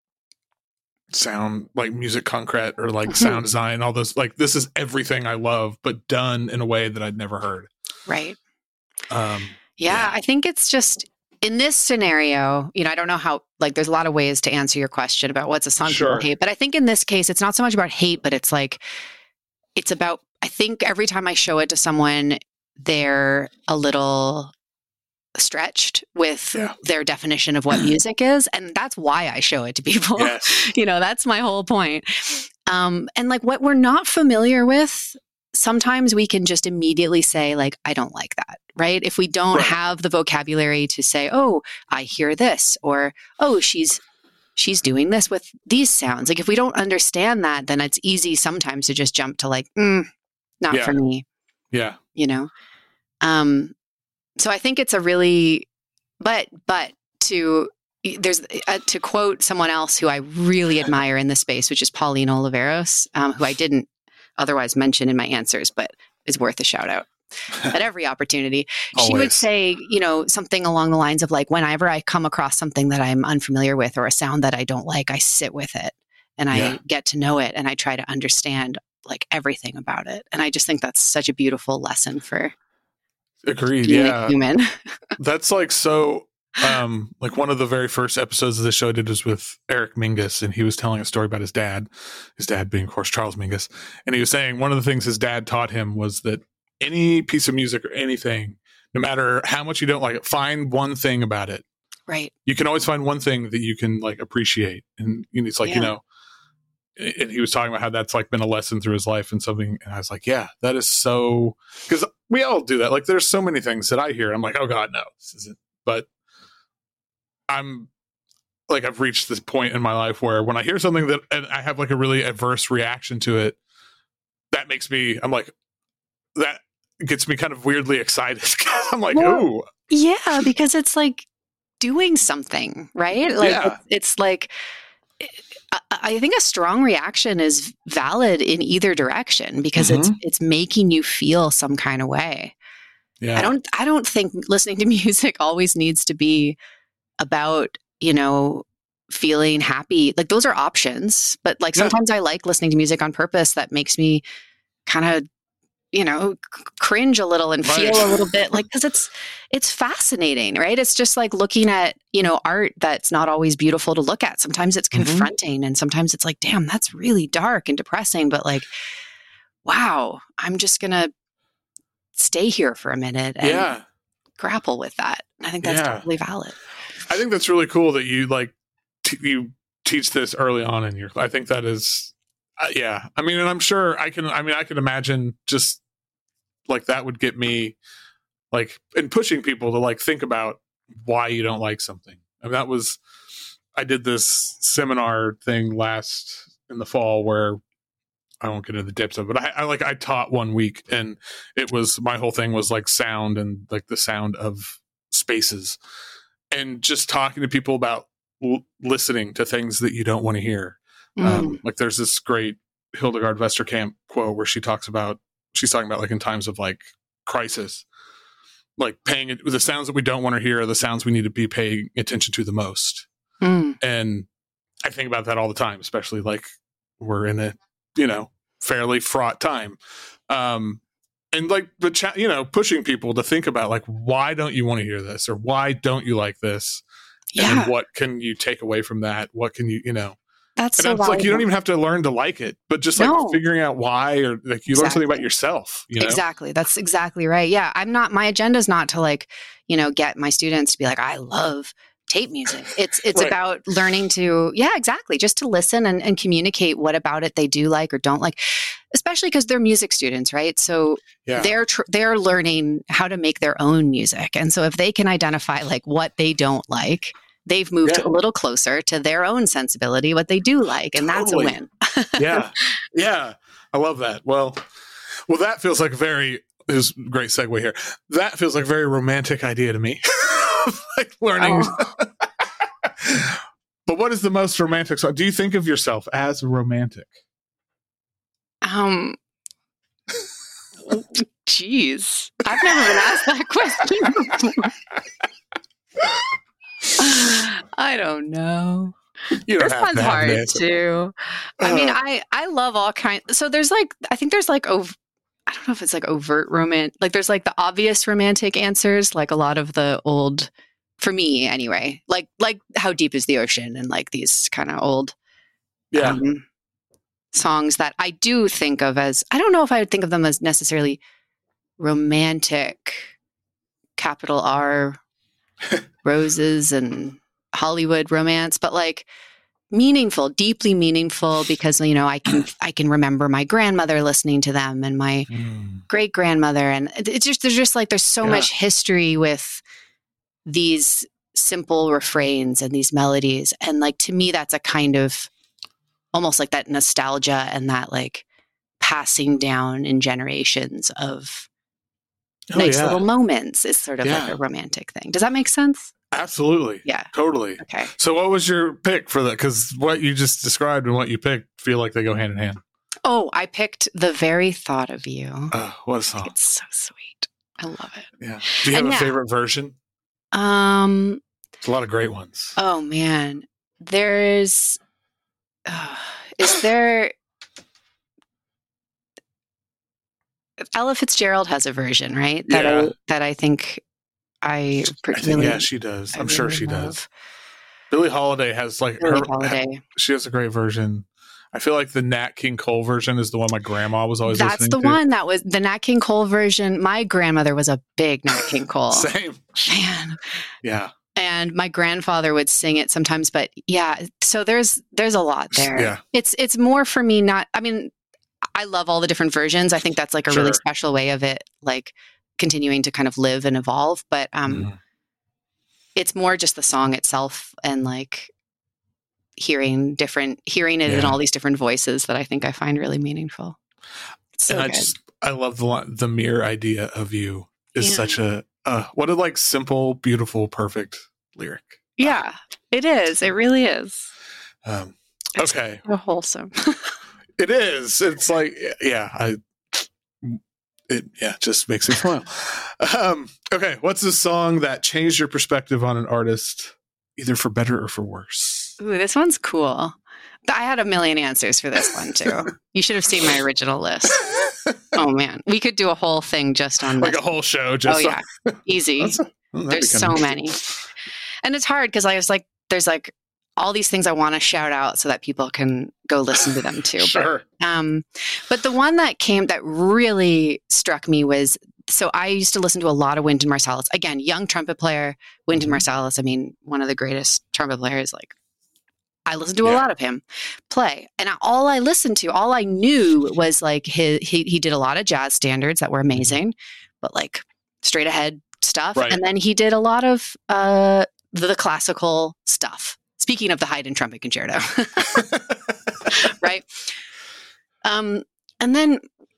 [SPEAKER 2] sound, like music concrete or like sound design, all those, like this is everything I love, but done in a way that I'd never heard.
[SPEAKER 3] Right.
[SPEAKER 2] Um,
[SPEAKER 3] yeah, yeah. I think it's just, in this scenario, you know, I don't know how, like, there's a lot of ways to answer your question about what's a song
[SPEAKER 2] sure.
[SPEAKER 3] people hate. But I think in this case, it's not so much about hate, but it's like, it's about, I think every time I show it to someone, they're a little stretched with
[SPEAKER 2] yeah.
[SPEAKER 3] their definition of what music is. And that's why I show it to people.
[SPEAKER 2] Yes.
[SPEAKER 3] You know, that's my whole point. Um, and like what we're not familiar with, sometimes we can just immediately say like, I don't like that, right? If we don't
[SPEAKER 2] right.
[SPEAKER 3] have the vocabulary to say, oh, I hear this, or, oh, she's, she's doing this with these sounds. Like if we don't understand that, then it's easy sometimes to just jump to like, mm, not
[SPEAKER 2] yeah.
[SPEAKER 3] for me.
[SPEAKER 2] Yeah.
[SPEAKER 3] You know? Um, so I think it's a really, but, but to, there's uh, to quote someone else who I really admire in this space, which is Pauline Oliveros, um, who I didn't otherwise mention in my answers, but is worth a shout out at every opportunity. She would say, you know, something along the lines of like, whenever I come across something that I'm unfamiliar with or a sound that I don't like, I sit with it and I
[SPEAKER 2] yeah.
[SPEAKER 3] get to know it and I try to understand like everything about it. And I just think that's such a beautiful lesson for
[SPEAKER 2] agreed.
[SPEAKER 3] being
[SPEAKER 2] Yeah.
[SPEAKER 3] a human.
[SPEAKER 2] That's like, so um, like one of the very first episodes of the show I did was with Eric Mingus, and he was telling a story about his dad, his dad being, of course, Charles Mingus. And he was saying one of the things his dad taught him was that any piece of music or anything, no matter how much you don't like it, find one thing about it.
[SPEAKER 3] Right.
[SPEAKER 2] You can always find one thing that you can like appreciate. And it's like, yeah. you know, and he was talking about how that's like been a lesson through his life and something. And I was like, yeah, that is so, because we all do that. Like there's so many things that I hear. I'm like, oh God, no, this isn't, but I'm like, I've reached this point in my life where when I hear something that and I have like a really adverse reaction to it, that makes me, I'm like, that gets me kind of weirdly excited. I'm like,
[SPEAKER 3] well,
[SPEAKER 2] ooh.
[SPEAKER 3] Yeah, because it's like doing something, right? Like
[SPEAKER 2] yeah.
[SPEAKER 3] it's, it's like, I, I think a strong reaction is valid in either direction because mm-hmm. it's it's making you feel some kind of way.
[SPEAKER 2] Yeah.
[SPEAKER 3] I don't I don't think listening to music always needs to be about, you know, feeling happy. Like those are options, but like sometimes yeah. I like listening to music on purpose that makes me kind of, you know, cringe a little and feel right. a little bit like, cause it's, it's fascinating, right? It's just like looking at, you know, art that's not always beautiful to look at. Sometimes it's confronting mm-hmm. and sometimes it's like, damn, that's really dark and depressing, but like, wow, I'm just going to stay here for a minute and
[SPEAKER 2] yeah.
[SPEAKER 3] grapple with that. I think that's
[SPEAKER 2] yeah.
[SPEAKER 3] totally valid.
[SPEAKER 2] I think that's really cool that you like, t- you teach this early on in your, I think that is, uh, yeah. I mean, and I'm sure I can, I mean, I can imagine just, like that would get me like and pushing people to like think about why you don't like something. I mean, that was, I did this seminar thing last in the fall where I won't get into the depths of it, but I, I like, I taught one week and it was, my whole thing was like sound and like the sound of spaces and just talking to people about l- listening to things that you don't want to hear. Mm. Um, like there's this great Hildegard Westerkamp quote where she talks about, she's talking about like in times of like crisis, like paying it, the sounds that we don't want to hear are the sounds we need to be paying attention to the most.
[SPEAKER 3] Mm.
[SPEAKER 2] And I think about that all the time, especially like we're in a, you know, fairly fraught time. Um, and like, but cha- you know, pushing people to think about like, why don't you want to hear this? Or why don't you like this?
[SPEAKER 3] Yeah.
[SPEAKER 2] And what can you take away from that? What can you, you know,
[SPEAKER 3] That's
[SPEAKER 2] and
[SPEAKER 3] so
[SPEAKER 2] it's like
[SPEAKER 3] valuable.
[SPEAKER 2] you don't even have to learn to like it, but just like
[SPEAKER 3] No.
[SPEAKER 2] figuring out why, or like you
[SPEAKER 3] Exactly.
[SPEAKER 2] learn something about yourself. You know?
[SPEAKER 3] Exactly. That's exactly right. Yeah. I'm not, my agenda is not to like, you know, get my students to be like, I love tape music. It's it's
[SPEAKER 2] Right.
[SPEAKER 3] about learning to, yeah, exactly, just to listen and, and communicate what about it they do like or don't like, especially because they're music students, right? So
[SPEAKER 2] Yeah.
[SPEAKER 3] they're tr- they're learning how to make their own music, and so if they can identify like what they don't like, they've moved
[SPEAKER 2] Yeah.
[SPEAKER 3] a little closer to their own sensibility, what they do like, and
[SPEAKER 2] Totally.
[SPEAKER 3] that's a win.
[SPEAKER 2] yeah. Yeah. I love that. Well, well, that feels like a very, is a great segue here. That feels like a very romantic idea to me. Like learning.
[SPEAKER 3] Oh.
[SPEAKER 2] But what is the most romantic song? Do you think of yourself as a romantic?
[SPEAKER 3] Um, Jeez, I've never been asked that question before. I don't know.
[SPEAKER 2] You don't
[SPEAKER 3] This
[SPEAKER 2] have
[SPEAKER 3] one's
[SPEAKER 2] to have an
[SPEAKER 3] hard
[SPEAKER 2] answer.
[SPEAKER 3] too. I mean,
[SPEAKER 2] Uh,
[SPEAKER 3] I I love all kinds. So there's like, I think there's like, ov- I don't know if it's like overt romantic. Like there's like the obvious romantic answers, like a lot of the old, for me anyway, like like How Deep Is the Ocean and like these kind of old
[SPEAKER 2] yeah.
[SPEAKER 3] um, songs that I do think of as, I don't know if I would think of them as necessarily romantic, capital R, roses and Hollywood romance, but like meaningful, deeply meaningful, because, you know, I can, I can remember my grandmother listening to them and my
[SPEAKER 2] Mm.
[SPEAKER 3] great grandmother. And it- it's just, there's just like, there's so
[SPEAKER 2] Yeah.
[SPEAKER 3] much history with these simple refrains and these melodies. And like, to me, that's a kind of almost like that nostalgia and that like passing down in generations of
[SPEAKER 2] Oh,
[SPEAKER 3] nice
[SPEAKER 2] yeah.
[SPEAKER 3] little moments is sort of
[SPEAKER 2] Yeah.
[SPEAKER 3] like a romantic thing. Does that make sense?
[SPEAKER 2] Absolutely.
[SPEAKER 3] Yeah.
[SPEAKER 2] Totally.
[SPEAKER 3] Okay.
[SPEAKER 2] So what was your pick for that? Because what you just described and what you picked feel like they go hand in hand.
[SPEAKER 3] Oh, I picked The Very Thought of You.
[SPEAKER 2] Uh, what a song.
[SPEAKER 3] It's so sweet. I love it.
[SPEAKER 2] Yeah. Do you have
[SPEAKER 3] And
[SPEAKER 2] a
[SPEAKER 3] yeah.
[SPEAKER 2] favorite version?
[SPEAKER 3] Um,
[SPEAKER 2] There's a lot of great ones.
[SPEAKER 3] oh man. There's uh, is there Ella Fitzgerald has a version, right? That
[SPEAKER 2] Yeah.
[SPEAKER 3] I that I think I
[SPEAKER 2] I think,
[SPEAKER 3] particularly
[SPEAKER 2] yeah, she does.
[SPEAKER 3] I
[SPEAKER 2] I'm sure
[SPEAKER 3] really
[SPEAKER 2] she
[SPEAKER 3] love.
[SPEAKER 2] does. Billie Holiday has like
[SPEAKER 3] Billie
[SPEAKER 2] her,
[SPEAKER 3] Holiday.
[SPEAKER 2] she has a great version. I feel like the Nat King Cole version is the one my grandma was always
[SPEAKER 3] That's
[SPEAKER 2] listening
[SPEAKER 3] the
[SPEAKER 2] to.
[SPEAKER 3] one that was the Nat King Cole version. My grandmother was a big Nat King Cole
[SPEAKER 2] Same.
[SPEAKER 3] fan.
[SPEAKER 2] Yeah.
[SPEAKER 3] And my grandfather would sing it sometimes, but yeah, so there's there's a lot there.
[SPEAKER 2] Yeah.
[SPEAKER 3] It's it's more for me not, I mean, I love all the different versions. I think that's like a really
[SPEAKER 2] Sure.
[SPEAKER 3] special way of it like continuing to kind of live and evolve, but um
[SPEAKER 2] Mhm.
[SPEAKER 3] it's more just the song itself and like hearing different hearing it in
[SPEAKER 2] Yeah.
[SPEAKER 3] all these different voices that I think I find really meaningful. It's so
[SPEAKER 2] and I
[SPEAKER 3] good.
[SPEAKER 2] just I love the li- the mere idea of you is
[SPEAKER 3] Yeah.
[SPEAKER 2] such a uh, what a like simple, beautiful, perfect lyric.
[SPEAKER 3] Yeah, it is. It really is.
[SPEAKER 2] Um,
[SPEAKER 3] It's
[SPEAKER 2] okay,
[SPEAKER 3] so wholesome.
[SPEAKER 2] it is. It's like yeah, I it yeah just makes me smile. Um, okay, what's the song that changed your perspective on an artist, either for better or for worse?
[SPEAKER 3] Ooh, this one's cool. I had a million answers for this one too. You should have seen my original list. Oh man, we could do a whole thing just on
[SPEAKER 2] Like
[SPEAKER 3] this.
[SPEAKER 2] a whole show, just
[SPEAKER 3] Oh yeah, easy.
[SPEAKER 2] That's- well, that'd be
[SPEAKER 3] There's
[SPEAKER 2] kinda
[SPEAKER 3] so many, and it's hard because I was like, there's like all these things I want to shout out so that people can go listen to them too.
[SPEAKER 2] Sure.
[SPEAKER 3] But, um, but the one that came that really struck me was, so I used to listen to a lot of Wynton Marsalis. Again, young trumpet player, Wynton
[SPEAKER 2] Mhm.
[SPEAKER 3] Marsalis. I mean, one of the greatest trumpet players. Like, I listened to a
[SPEAKER 2] Yeah.
[SPEAKER 3] lot of him play, and I- all I listened to, all I knew was like his. He he did a lot of jazz standards that were amazing, but like straight ahead stuff.
[SPEAKER 2] Right.
[SPEAKER 3] And then he did a lot of uh, the, the classical stuff. Speaking of the Haydn trumpet concerto, right? Um, and then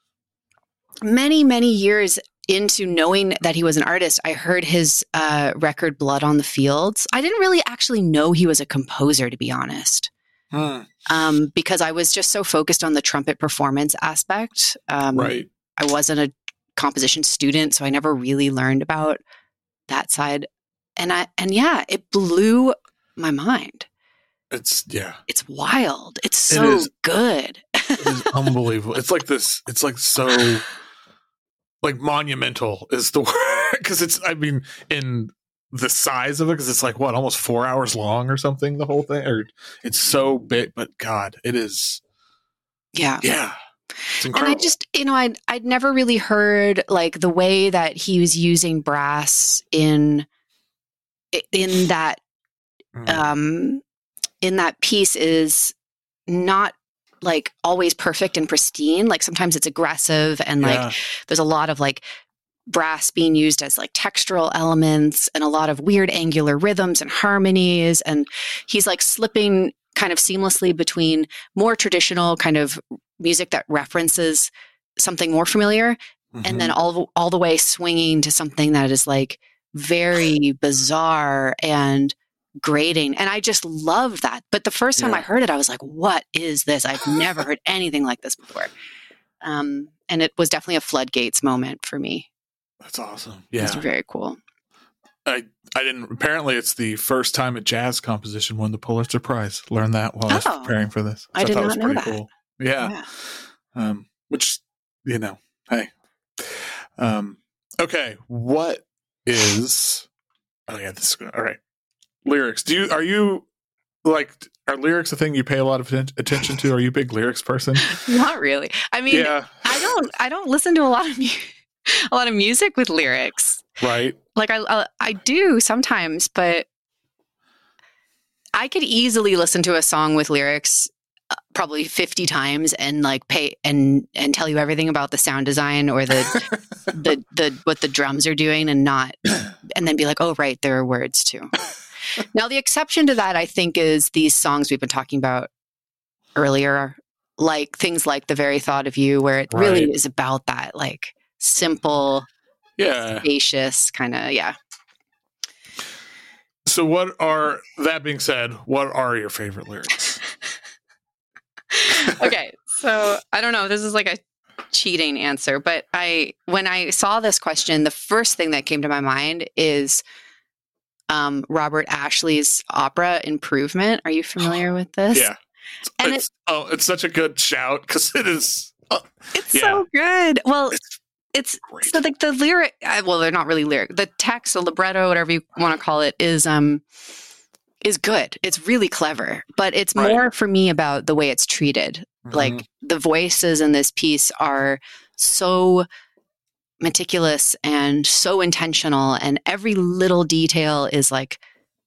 [SPEAKER 3] many, many years into knowing that he was an artist, I heard his uh, record Blood on the Fields. I didn't really actually know he was a composer, to be honest,
[SPEAKER 2] Hmm,
[SPEAKER 3] um, because I was just so focused on the trumpet performance aspect. Um,
[SPEAKER 2] right.
[SPEAKER 3] I wasn't a composition student, so I never really learned about that side. And I and yeah, it blew my mind.
[SPEAKER 2] It's yeah.
[SPEAKER 3] It's wild. It's
[SPEAKER 2] It
[SPEAKER 3] so
[SPEAKER 2] is.
[SPEAKER 3] good.
[SPEAKER 2] It is unbelievable. It's like this. It's like so, like monumental is the word because it's. I mean, in the size of it, because it's like what almost four hours long or something. The whole thing, or it's so big. But God, it is.
[SPEAKER 3] Yeah.
[SPEAKER 2] Yeah, it's
[SPEAKER 3] And
[SPEAKER 2] incredible.
[SPEAKER 3] I just, you know, I'd, I'd never really heard like the way that he was using brass in, in that
[SPEAKER 2] Mm.
[SPEAKER 3] um, in that piece is not like always perfect and pristine. Like sometimes it's aggressive and
[SPEAKER 2] Yeah.
[SPEAKER 3] like there's a lot of like brass being used as like textural elements and a lot of weird angular rhythms and harmonies. And he's like slipping kind of seamlessly between more traditional kind of music that references something more familiar,
[SPEAKER 2] Mm-hmm.
[SPEAKER 3] and then all all the way swinging to something that is like very bizarre and grating. And I just love that. But the first time
[SPEAKER 2] Yeah.
[SPEAKER 3] I heard it, I was like, what is this? I've never heard anything like this before. Um, and it was definitely a floodgates moment for me.
[SPEAKER 2] That's awesome.
[SPEAKER 3] It
[SPEAKER 2] Yeah.
[SPEAKER 3] was very cool.
[SPEAKER 2] I, I didn't, apparently it's the first time a jazz composition won the Pulitzer Prize. Learned that while I was
[SPEAKER 3] Oh.
[SPEAKER 2] preparing for this.
[SPEAKER 3] I did
[SPEAKER 2] thought it
[SPEAKER 3] not
[SPEAKER 2] was
[SPEAKER 3] know
[SPEAKER 2] pretty
[SPEAKER 3] that.
[SPEAKER 2] cool. Yeah.
[SPEAKER 3] Yeah.
[SPEAKER 2] Um, which, you know, hey. Um, okay. What is, oh yeah, this is good. All right. Lyrics. Do you, are you like, are lyrics a thing you pay a lot of atten- attention to? Are you a big lyrics person?
[SPEAKER 3] Not really. I mean,
[SPEAKER 2] Yeah.
[SPEAKER 3] I don't, I don't listen to a lot of, mu- a lot of music with lyrics.
[SPEAKER 2] Right.
[SPEAKER 3] Like I, I, I do sometimes, but I could easily listen to a song with lyrics uh, probably fifty times and like pay and and tell you everything about the sound design or the the the what the drums are doing and not and then be like, oh right, there are words too. Now the exception to that, I think, is these songs we've been talking about earlier, like things like The Very Thought of You, where it really
[SPEAKER 2] Right.
[SPEAKER 3] is about that like simple,
[SPEAKER 2] Yeah.
[SPEAKER 3] spacious kind of yeah.
[SPEAKER 2] So what are, that being said, what are your favorite lyrics?
[SPEAKER 3] Okay, so I don't know. This is like a cheating answer, but I when I saw this question, the first thing that came to my mind is um, Robert Ashley's opera Improvement. Are you familiar with this?
[SPEAKER 2] Yeah.
[SPEAKER 3] And
[SPEAKER 2] it's, oh, it's such a good shout because it is. Uh,
[SPEAKER 3] It's
[SPEAKER 2] yeah.
[SPEAKER 3] so good. Well,
[SPEAKER 2] It's
[SPEAKER 3] it's
[SPEAKER 2] great.
[SPEAKER 3] so like the lyric. Uh, well, they're not really lyric. The text, the libretto, whatever you want to call it, is um is good. It's really clever, but it's
[SPEAKER 2] Right.
[SPEAKER 3] more for me about the way it's treated.
[SPEAKER 2] Mhm.
[SPEAKER 3] Like the voices in this piece are so meticulous and so intentional, and every little detail is like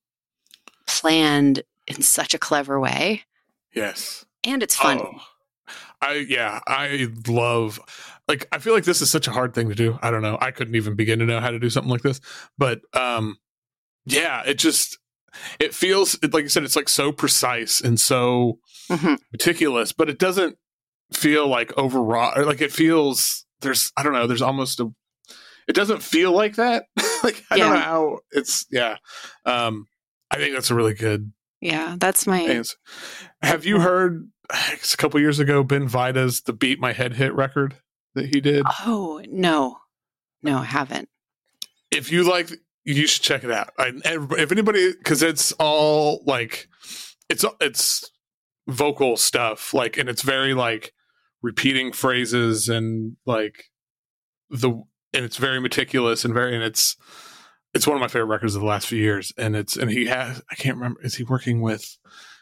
[SPEAKER 3] planned in such a clever way,
[SPEAKER 2] Yes.
[SPEAKER 3] and it's fun.
[SPEAKER 2] Oh, I yeah, I love, like, I feel like this is such a hard thing to do. I don't know. I couldn't even begin to know how to do something like this. But um yeah, it just it feels like you said, it's like so precise and so
[SPEAKER 3] Mhm.
[SPEAKER 2] meticulous, but it doesn't feel like overwrought, or like it feels there's I don't know, there's almost a it doesn't feel like that. Like I don't
[SPEAKER 3] Yeah.
[SPEAKER 2] know how it's yeah. Um I think that's a really good
[SPEAKER 3] Yeah, that's my
[SPEAKER 2] answer. Have you heard it's a couple years ago Ben Vida's The Beat My Head Hit record that he did?
[SPEAKER 3] oh no, no, I haven't.
[SPEAKER 2] If you like, you should check it out. I, if anybody, because it's all like it's it's vocal stuff, like, and it's very like repeating phrases and like the and it's very meticulous and very and it's it's one of my favorite records of the last few years. And it's and he has I can't remember, is he working with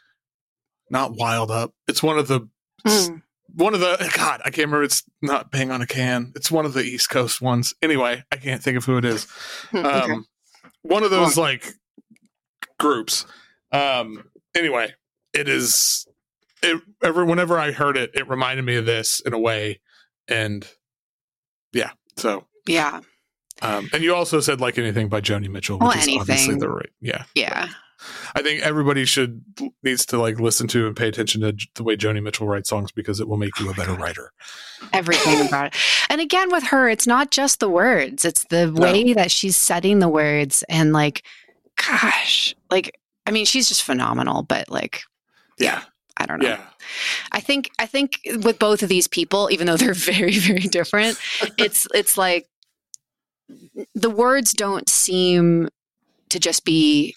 [SPEAKER 2] not Wild Up? It's one of the
[SPEAKER 3] Mm.
[SPEAKER 2] one of the God, I can't remember. It's not Bang on a Can. It's one of the East Coast ones. Anyway, I can't think of who it is.
[SPEAKER 3] Okay.
[SPEAKER 2] Um, one of those like groups. Um, anyway, it is. It ever whenever I heard it, it reminded me of this in a way, and yeah. So
[SPEAKER 3] Yeah,
[SPEAKER 2] um, and you also said like anything by Joni Mitchell,
[SPEAKER 3] Oh,
[SPEAKER 2] which is obviously
[SPEAKER 3] anything.
[SPEAKER 2] the right. Yeah,
[SPEAKER 3] yeah.
[SPEAKER 2] I think everybody should needs to like listen to and pay attention to the way Joni Mitchell writes songs because it will make you a better writer.
[SPEAKER 3] Everything about it. And again, with her, it's not just the words, it's the way that she's setting the words. And like, gosh, like, I mean, she's just phenomenal, but like,
[SPEAKER 2] Yeah,
[SPEAKER 3] I don't know.
[SPEAKER 2] yeah.
[SPEAKER 3] I think, I think with both of these people, even though they're very, very different, it's, it's like the words don't seem to just be,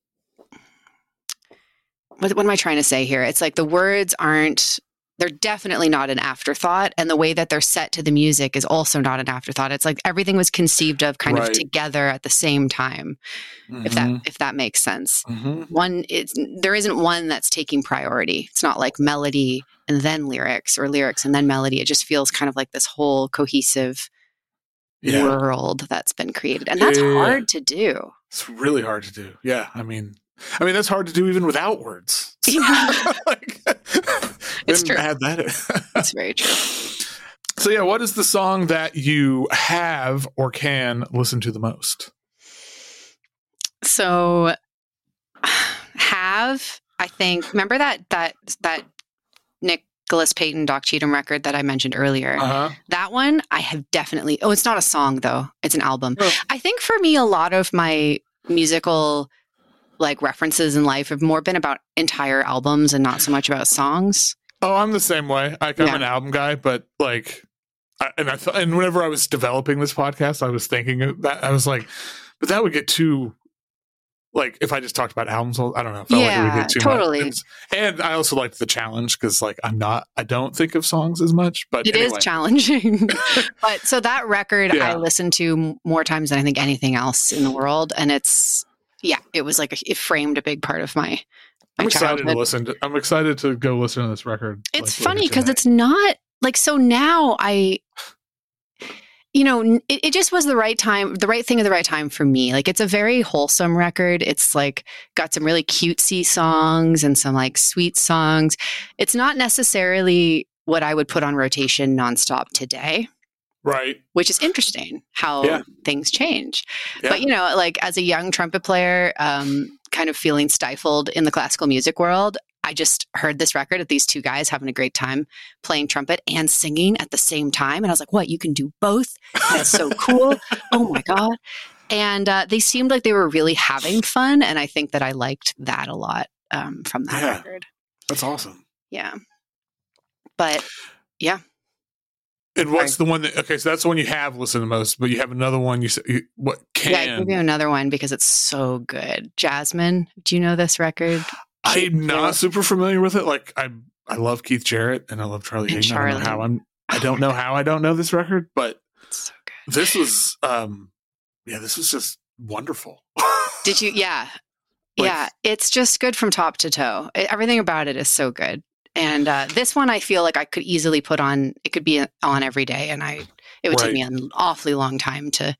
[SPEAKER 3] what, what am I trying to say here? It's like the words aren't, they're definitely not an afterthought. And the way that they're set to the music is also not an afterthought. It's like everything was conceived of kind
[SPEAKER 2] Right.
[SPEAKER 3] of together at the same time, if that, if that makes sense.
[SPEAKER 2] Mhm.
[SPEAKER 3] One, it's, there isn't one that's taking priority. It's not like melody and then lyrics or lyrics and then melody. It just feels kind of like this whole cohesive
[SPEAKER 2] Yeah.
[SPEAKER 3] world that's been created. And that's
[SPEAKER 2] Yeah, yeah, yeah.
[SPEAKER 3] hard to do.
[SPEAKER 2] It's really hard to do. Yeah, I mean, I mean, that's hard to do even without words.
[SPEAKER 3] Yeah.
[SPEAKER 2] like,
[SPEAKER 3] It's
[SPEAKER 2] then
[SPEAKER 3] true.
[SPEAKER 2] Add that in.
[SPEAKER 3] It's very true.
[SPEAKER 2] So yeah, what is the song that you have or can listen to the most?
[SPEAKER 3] So have, I think, remember that that that Nicholas Payton, Doc Cheatham record that I mentioned earlier?
[SPEAKER 2] Uh-huh.
[SPEAKER 3] That one I have definitely, oh, it's not a song though. It's an album.
[SPEAKER 2] Oh.
[SPEAKER 3] I think for me, a lot of my musical like references in life have more been about entire albums and not so much about songs.
[SPEAKER 2] Oh, I'm the same way. Like, I'm
[SPEAKER 3] Yeah.
[SPEAKER 2] an album guy, but like, I, and I thought, and whenever I was developing this podcast, I was thinking of that. I was like, but that would get too, like, if I just talked about albums, I don't know. I felt like it would
[SPEAKER 3] Yeah,
[SPEAKER 2] get too
[SPEAKER 3] totally.
[SPEAKER 2] much. And, and I also liked the challenge because, like, I'm not, I don't think of songs as much. But
[SPEAKER 3] It is
[SPEAKER 2] anyway.
[SPEAKER 3] challenging. But so that record
[SPEAKER 2] Yeah.
[SPEAKER 3] I listened to m- more times than I think anything else in the world. And it's, yeah, it was like, a, it framed a big part of my, my
[SPEAKER 2] I'm excited
[SPEAKER 3] childhood.
[SPEAKER 2] to listen. To, I'm excited to go listen to this record.
[SPEAKER 3] It's
[SPEAKER 2] like,
[SPEAKER 3] funny
[SPEAKER 2] later
[SPEAKER 3] because
[SPEAKER 2] today.
[SPEAKER 3] it's not like, so now I, you know, n- it, it just was the right time, the right thing at the right time for me. Like, it's a very wholesome record. It's like got some really cutesy songs and some like sweet songs. It's not necessarily what I would put on rotation nonstop today,
[SPEAKER 2] right.
[SPEAKER 3] which is interesting how
[SPEAKER 2] Yeah.
[SPEAKER 3] things change.
[SPEAKER 2] Yeah.
[SPEAKER 3] But, you know, like as a young trumpet player, um, kind of feeling stifled in the classical music world, I just heard this record of these two guys having a great time playing trumpet and singing at the same time. And I was like, what? You can do both? That's so cool. Oh my God. And uh, they seemed like they were really having fun. And I think that I liked that a lot um, from that
[SPEAKER 2] Yeah.
[SPEAKER 3] record.
[SPEAKER 2] That's awesome.
[SPEAKER 3] Yeah. But yeah.
[SPEAKER 2] And what's the one that, okay, so that's the one you have listened to most, but you have another one you said, you- what
[SPEAKER 3] Yeah, I
[SPEAKER 2] can,
[SPEAKER 3] give you another one because it's so good. Jasmine, do you know this record?
[SPEAKER 2] I'm not super familiar with it. Like, I I love Keith Jarrett and I love Charlie
[SPEAKER 3] And
[SPEAKER 2] Hayden. I don't know
[SPEAKER 3] Charlie.
[SPEAKER 2] how I'm, I don't know how I don't know this record, but
[SPEAKER 3] It's so good.
[SPEAKER 2] this was, um, yeah, this was just wonderful.
[SPEAKER 3] Did you? Yeah.
[SPEAKER 2] Like-
[SPEAKER 3] yeah. It's just good from top to toe. It- everything about it is so good. And uh, this one, I feel like I could easily put on, it could be on every day. And I, it would
[SPEAKER 2] Right.
[SPEAKER 3] take me an awfully long time to,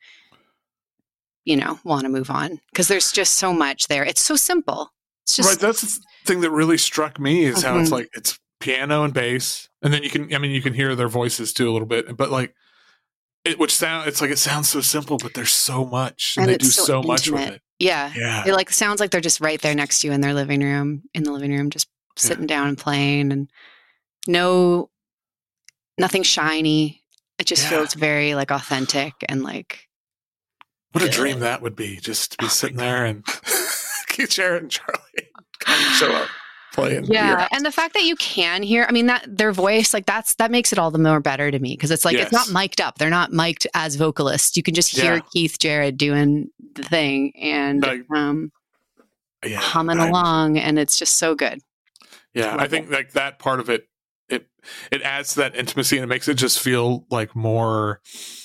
[SPEAKER 3] you know, want to move on because there's just so much there. It's so simple. It's just,
[SPEAKER 2] Right. That's the thing that really struck me is how it's
[SPEAKER 3] Mhm.
[SPEAKER 2] like, it's piano and bass. And then you can, I mean, you can hear their voices too a little bit, but like, it, which sound, it's like, it sounds so simple, but there's so much and,
[SPEAKER 3] And
[SPEAKER 2] they
[SPEAKER 3] it's
[SPEAKER 2] do
[SPEAKER 3] so
[SPEAKER 2] so much with
[SPEAKER 3] intimate.
[SPEAKER 2] it.
[SPEAKER 3] yeah.
[SPEAKER 2] Yeah.
[SPEAKER 3] It like sounds like they're just right there next to you in their living room, in the living room, just sitting down and playing and no, nothing shiny. It just
[SPEAKER 2] Yeah.
[SPEAKER 3] feels very like authentic and like,
[SPEAKER 2] What a
[SPEAKER 3] Good.
[SPEAKER 2] dream that would be, just to be
[SPEAKER 3] Oh my
[SPEAKER 2] sitting there and Keith Jarrett and Charlie kind of show up playing. your
[SPEAKER 3] yeah.
[SPEAKER 2] house.
[SPEAKER 3] And the fact that you can hear, I mean, that their voice, like that's, that makes it all the more better to me. Cause it's like, it's not
[SPEAKER 2] Yes.
[SPEAKER 3] mic'd up. They're not mic'd as vocalists. You can just hear
[SPEAKER 2] Yeah.
[SPEAKER 3] Keith Jarrett doing the thing and
[SPEAKER 2] Like,
[SPEAKER 3] um,
[SPEAKER 2] yeah,
[SPEAKER 3] humming
[SPEAKER 2] I-
[SPEAKER 3] along. And it's just so good.
[SPEAKER 2] Yeah, I
[SPEAKER 3] Love
[SPEAKER 2] think like that part of it, it it adds to that intimacy and it makes it just feel like more.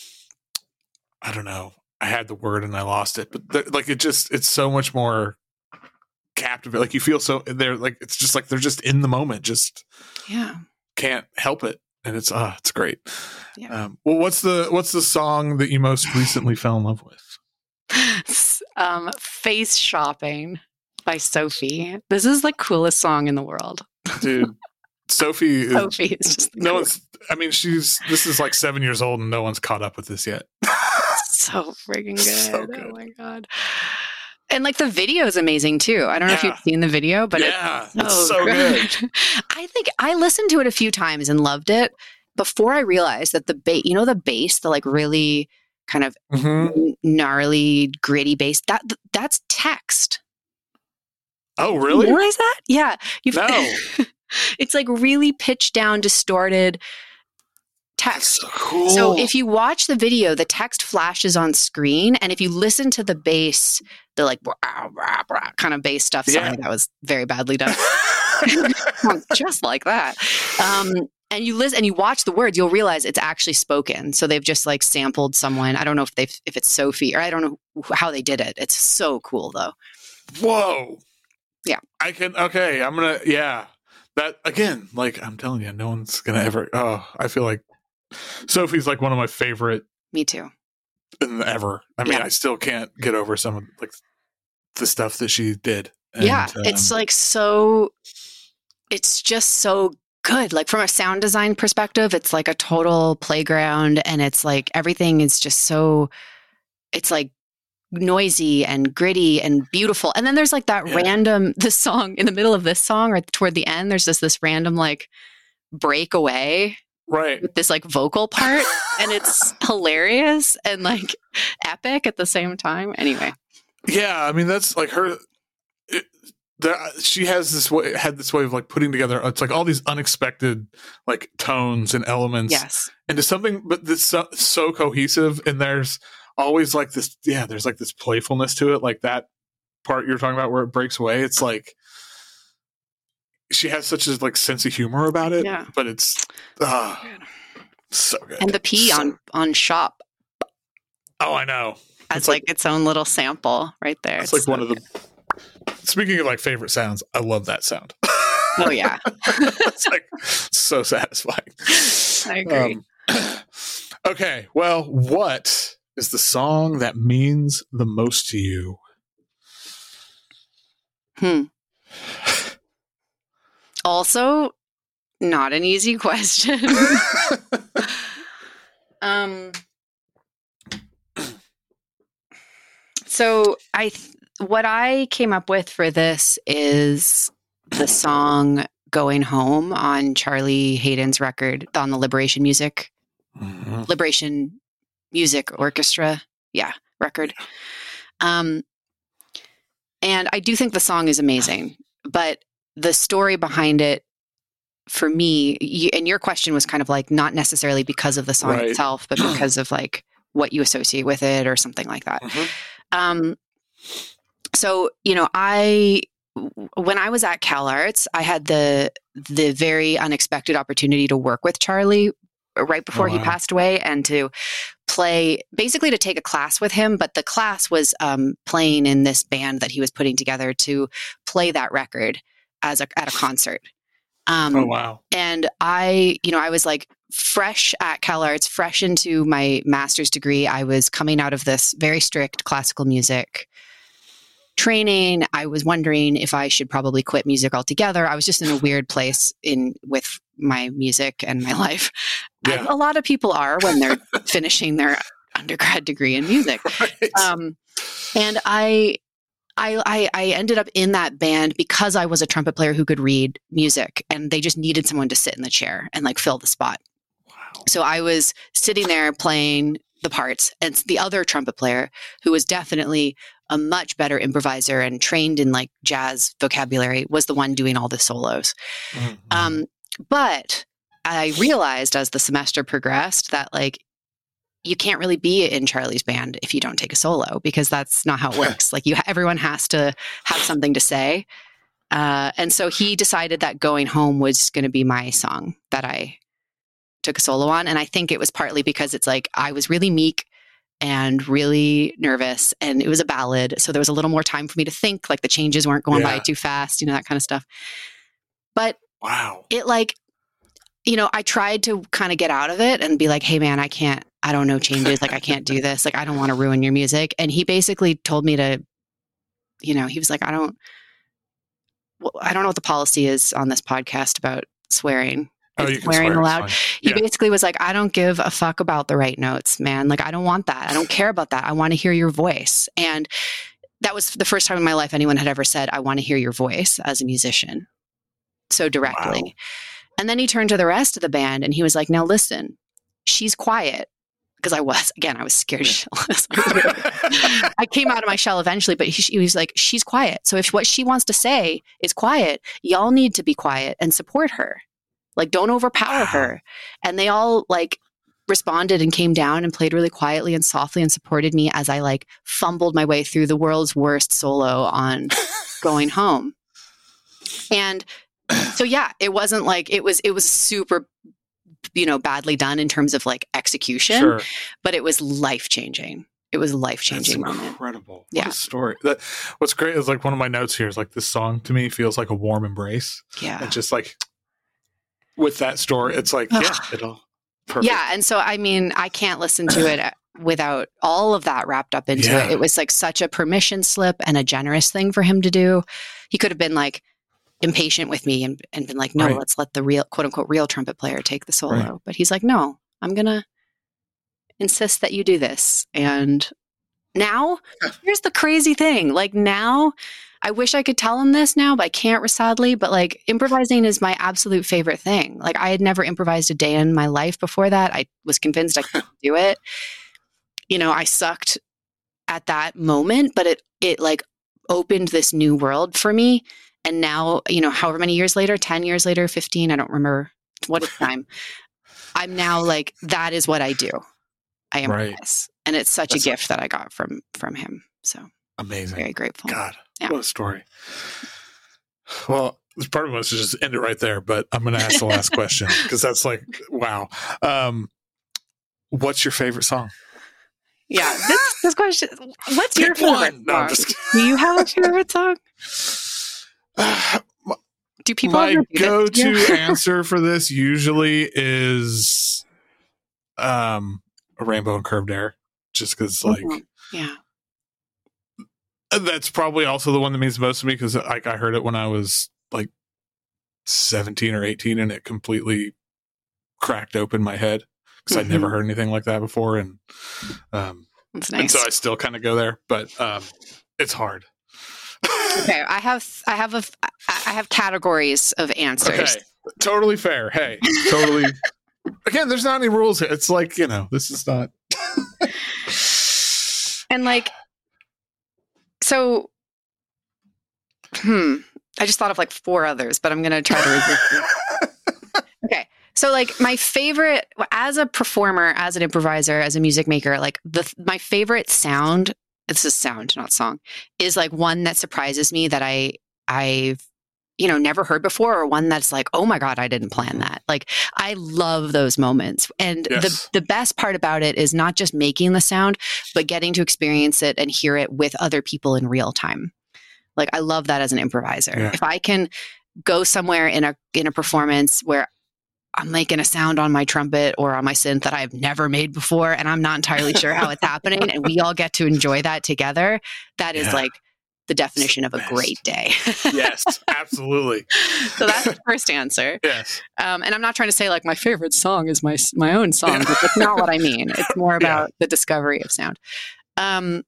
[SPEAKER 2] I don't know. I had the word and I lost it, but th- like it just it's so much more captivating. Like you feel so they're like it's just like they're just in the moment, just
[SPEAKER 3] Yeah.
[SPEAKER 2] can't help it, and it's ah, it's great.
[SPEAKER 3] Yeah.
[SPEAKER 2] Um, well, what's the what's the song that you most recently fell in love with?
[SPEAKER 3] um, Face Shopping by Sophie. This is the coolest song in the world.
[SPEAKER 2] Dude, Sophie is,
[SPEAKER 3] Sophie is just the
[SPEAKER 2] no
[SPEAKER 3] coolest.
[SPEAKER 2] one's I mean she's this is like seven years old and no one's caught up with this yet.
[SPEAKER 3] so freaking good.
[SPEAKER 2] So good.
[SPEAKER 3] Oh my God. And like the video is amazing too. I don't know if
[SPEAKER 2] Yeah.
[SPEAKER 3] you've seen the video, but
[SPEAKER 2] yeah,
[SPEAKER 3] it's
[SPEAKER 2] it's so good.
[SPEAKER 3] I think I listened to it a few times and loved it before I realized that the bass, you know, the bass, the like really kind of
[SPEAKER 2] Mhm.
[SPEAKER 3] gnarly, gritty bass, that that's text.
[SPEAKER 2] Oh,
[SPEAKER 3] You
[SPEAKER 2] really?
[SPEAKER 3] realize that? Yeah. You've,
[SPEAKER 2] No.
[SPEAKER 3] It's like really pitched down, distorted text.
[SPEAKER 2] So cool.
[SPEAKER 3] So if you watch the video, the text flashes on screen, and if you listen to the bass, the like brah, brah, brah kind of bass stuff. Sorry,
[SPEAKER 2] Yeah.
[SPEAKER 3] that was very badly done. Just like that. Um, and you listen and you watch the words, you'll realize it's actually spoken. So they've just like sampled someone. I don't know if they've if it's Sophie or I don't know how they did it. It's so cool though.
[SPEAKER 2] Whoa.
[SPEAKER 3] Yeah.
[SPEAKER 2] I can. Okay, I'm gonna. Yeah. That again. Like I'm telling you, no one's gonna ever. Oh, I feel like Sophie's like one of my favorite
[SPEAKER 3] Me too.
[SPEAKER 2] ever. I mean,
[SPEAKER 3] Yeah.
[SPEAKER 2] I still can't get over some of like the stuff that she did. And,
[SPEAKER 3] yeah,
[SPEAKER 2] um,
[SPEAKER 3] it's like so, it's just so good. Like from a sound design perspective, it's like a total playground, and it's like everything is just so, it's like noisy and gritty and beautiful. And then there's like that
[SPEAKER 2] Yeah.
[SPEAKER 3] random, this song in the middle of this song or toward the end, there's just this random like breakaway
[SPEAKER 2] right.
[SPEAKER 3] with this like vocal part, and it's hilarious and like epic at the same time. Anyway.
[SPEAKER 2] Yeah, I mean that's like her. It, there, she has this way, had this way of like putting together. It's like all these unexpected like tones and elements
[SPEAKER 3] Yes.
[SPEAKER 2] into something, but this so, so cohesive. And there's always like this. Yeah, there's like this playfulness to it. Like that part you're talking about where it breaks away. It's like she has such a like sense of humor about it.
[SPEAKER 3] Yeah.
[SPEAKER 2] But it's uh, so good.
[SPEAKER 3] And the P
[SPEAKER 2] So-
[SPEAKER 3] on on shop
[SPEAKER 2] Oh, I know.
[SPEAKER 3] as
[SPEAKER 2] It's
[SPEAKER 3] like,
[SPEAKER 2] like-
[SPEAKER 3] its own little sample right there.
[SPEAKER 2] It's like one of the. Speaking of like favorite sounds, I love that sound.
[SPEAKER 3] Oh yeah.
[SPEAKER 2] It's like so satisfying.
[SPEAKER 3] I agree.
[SPEAKER 2] Um, okay, well, what is the song that means the most to you?
[SPEAKER 3] Hmm. Also, not an easy question. um. So I, th- what I came up with for this is the song "Going Home" on Charlie Hayden's record on the Liberation Music,
[SPEAKER 2] Mm-hmm.
[SPEAKER 3] Liberation Music Orchestra, yeah, record. Um, and I do think the song is amazing, but the story behind it, for me, you, and your question was kind of like not necessarily because of the song
[SPEAKER 2] Right.
[SPEAKER 3] itself, but because of like what you associate with it or something like that.
[SPEAKER 2] Mhm.
[SPEAKER 3] Um, so, you know, I, when I was at CalArts, I had the, the very unexpected opportunity to work with Charlie right before
[SPEAKER 2] Oh,
[SPEAKER 3] he
[SPEAKER 2] wow.
[SPEAKER 3] passed away and to play, basically to take a class with him. But the class was um, playing in this band that he was putting together to play that record as a, at a concert. Um,
[SPEAKER 2] Oh, wow.
[SPEAKER 3] and I, you know, I was like fresh at CalArts, fresh into my master's degree. I was coming out of this very strict classical music training. I was wondering if I should probably quit music altogether. I was just in a weird place in with my music and my life.
[SPEAKER 2] Yeah.
[SPEAKER 3] As a lot of people are when they're finishing their undergrad degree in music.
[SPEAKER 2] Right.
[SPEAKER 3] Um, and I, I, I, I ended up in that band because I was a trumpet player who could read music, and they just needed someone to sit in the chair and like fill the spot.
[SPEAKER 2] Wow.
[SPEAKER 3] So I was sitting there playing the parts, and the other trumpet player, who was definitely a much better improviser and trained in like jazz vocabulary, was the one doing all the solos.
[SPEAKER 2] Mhm.
[SPEAKER 3] Um, but I realized as the semester progressed that like you can't really be in Charlie's band if you don't take a solo, because that's not how it works. Like you, everyone has to have something to say. Uh, and so he decided that Going Home was going to be my song that I took a solo on. And I think it was partly because it's like, I was really meek and really nervous, and it was a ballad. So there was a little more time for me to think, like the changes weren't going by
[SPEAKER 2] Yeah.
[SPEAKER 3] too fast, you know, that kind of stuff. But
[SPEAKER 2] Wow.
[SPEAKER 3] it like, you know, I tried to kind of get out of it and be like, hey man, I can't, I don't know changes. Like I can't do this. Like, I don't want to ruin your music. And he basically told me to, you know, he was like, I don't, well, I don't know what the policy is on this podcast about swearing.
[SPEAKER 2] Oh,
[SPEAKER 3] Is
[SPEAKER 2] you can
[SPEAKER 3] swearing
[SPEAKER 2] swear.
[SPEAKER 3] allowed?
[SPEAKER 2] It's fine.
[SPEAKER 3] He
[SPEAKER 2] Yeah.
[SPEAKER 3] basically was like, I don't give a fuck about the right notes, man. Like, I don't want that. I don't care about that. I want to hear your voice. And that was the first time in my life anyone had ever said, I want to hear your voice as a musician so directly.
[SPEAKER 2] Wow.
[SPEAKER 3] And then he turned to the rest of the band and he was like, now listen, she's quiet. Because I was, again, I was scared shitless. I came out of my shell eventually, but he, he was like, she's quiet. So if what she wants to say is quiet, y'all need to be quiet and support her. Like, don't overpower
[SPEAKER 2] Wow.
[SPEAKER 3] her. And they all like responded and came down and played really quietly and softly and supported me as I like fumbled my way through the world's worst solo on Going Home. And so, yeah, it wasn't like, it was, it was super, you know, badly done in terms of like execution,
[SPEAKER 2] Sure.
[SPEAKER 3] but it was life-changing. It was a
[SPEAKER 2] That's
[SPEAKER 3] life-changing moment.
[SPEAKER 2] incredible. What
[SPEAKER 3] Yeah.
[SPEAKER 2] a story. That what's great is like one of my notes here is like this song to me feels like a warm embrace.
[SPEAKER 3] Yeah.
[SPEAKER 2] And just like with that story, it's like,
[SPEAKER 3] Ugh.
[SPEAKER 2] yeah, it'll perfect.
[SPEAKER 3] Yeah. And so, I mean, I can't listen to it without all of that wrapped up into
[SPEAKER 2] Yeah.
[SPEAKER 3] it. It was like such a permission slip and a generous thing for him to do. He could have been like impatient with me and, and been like, no,
[SPEAKER 2] Right.
[SPEAKER 3] let's let the real, quote unquote, real trumpet player take the solo.
[SPEAKER 2] Right.
[SPEAKER 3] But he's like, no, I'm going to insist that you do this. And now, here's the crazy thing. Like now, I wish I could tell him this now, but I can't, sadly. But like improvising is my absolute favorite thing. Like I had never improvised a day in my life before that. I was convinced I couldn't do it. You know, I sucked at that moment, but it it like opened this new world for me. And now, you know, however many years later, ten years later, fifteen, I don't remember what is time. I'm now like, that is what I do. I improvise.
[SPEAKER 2] Right.
[SPEAKER 3] And it's such
[SPEAKER 2] That's
[SPEAKER 3] a gift that I got from from him. So
[SPEAKER 2] Amazing.
[SPEAKER 3] very grateful.
[SPEAKER 2] God,
[SPEAKER 3] Yeah.
[SPEAKER 2] what a story. Well, this part of us to just end it right there, but I'm going to ask the last question because that's like, wow. Um, what's your favorite song?
[SPEAKER 3] Yeah. This, this question, what's your
[SPEAKER 2] Pick one.
[SPEAKER 3] favorite
[SPEAKER 2] No, I'm
[SPEAKER 3] song?
[SPEAKER 2] just
[SPEAKER 3] Do you have a favorite song?
[SPEAKER 2] Uh,
[SPEAKER 3] Do people
[SPEAKER 2] my
[SPEAKER 3] ever do that
[SPEAKER 2] go-to
[SPEAKER 3] to you?
[SPEAKER 2] answer for this usually is um, a Rainbow and Curved Air, just because like
[SPEAKER 3] Mhm. Yeah.
[SPEAKER 2] that's probably also the one that means most to me because like I heard it when I was like seventeen or eighteen and it completely cracked open my head because I'd never
[SPEAKER 3] Mhm.
[SPEAKER 2] heard anything like that before, and um,
[SPEAKER 3] That's
[SPEAKER 2] and
[SPEAKER 3] nice.
[SPEAKER 2] so I still kind of go there, but um, it's hard.
[SPEAKER 3] Okay, I have I have a I have categories of answers.
[SPEAKER 2] Okay, totally fair. Hey, totally. Again, there's not any rules here. It's like, you know, this is not.
[SPEAKER 3] And like, so, hmm, I just thought of like four others, but I'm going to try to resist it. Okay. So like my favorite, as a performer, as an improviser, as a music maker, like the my favorite sound, it's a sound, not song, is like one that surprises me that I, I've, you know, never heard before, or one that's like, oh my God, I didn't plan that. Like, I love those moments. And
[SPEAKER 2] Yes.
[SPEAKER 3] the, the best part about it is not just making the sound, but getting to experience it and hear it with other people in real time. Like, I love that as an improviser.
[SPEAKER 2] Yeah.
[SPEAKER 3] If I can go somewhere in a, in a performance where I'm making a sound on my trumpet or on my synth that I've never made before, and I'm not entirely sure how it's happening, and we all get to enjoy that together, that is
[SPEAKER 2] Yeah.
[SPEAKER 3] like the definition of a
[SPEAKER 2] Best.
[SPEAKER 3] great day.
[SPEAKER 2] Yes, absolutely.
[SPEAKER 3] So that's the first answer.
[SPEAKER 2] Yes.
[SPEAKER 3] Um, and I'm not trying to say like my favorite song is my my own song. But that's not what I mean. It's more about the discovery of sound. Um,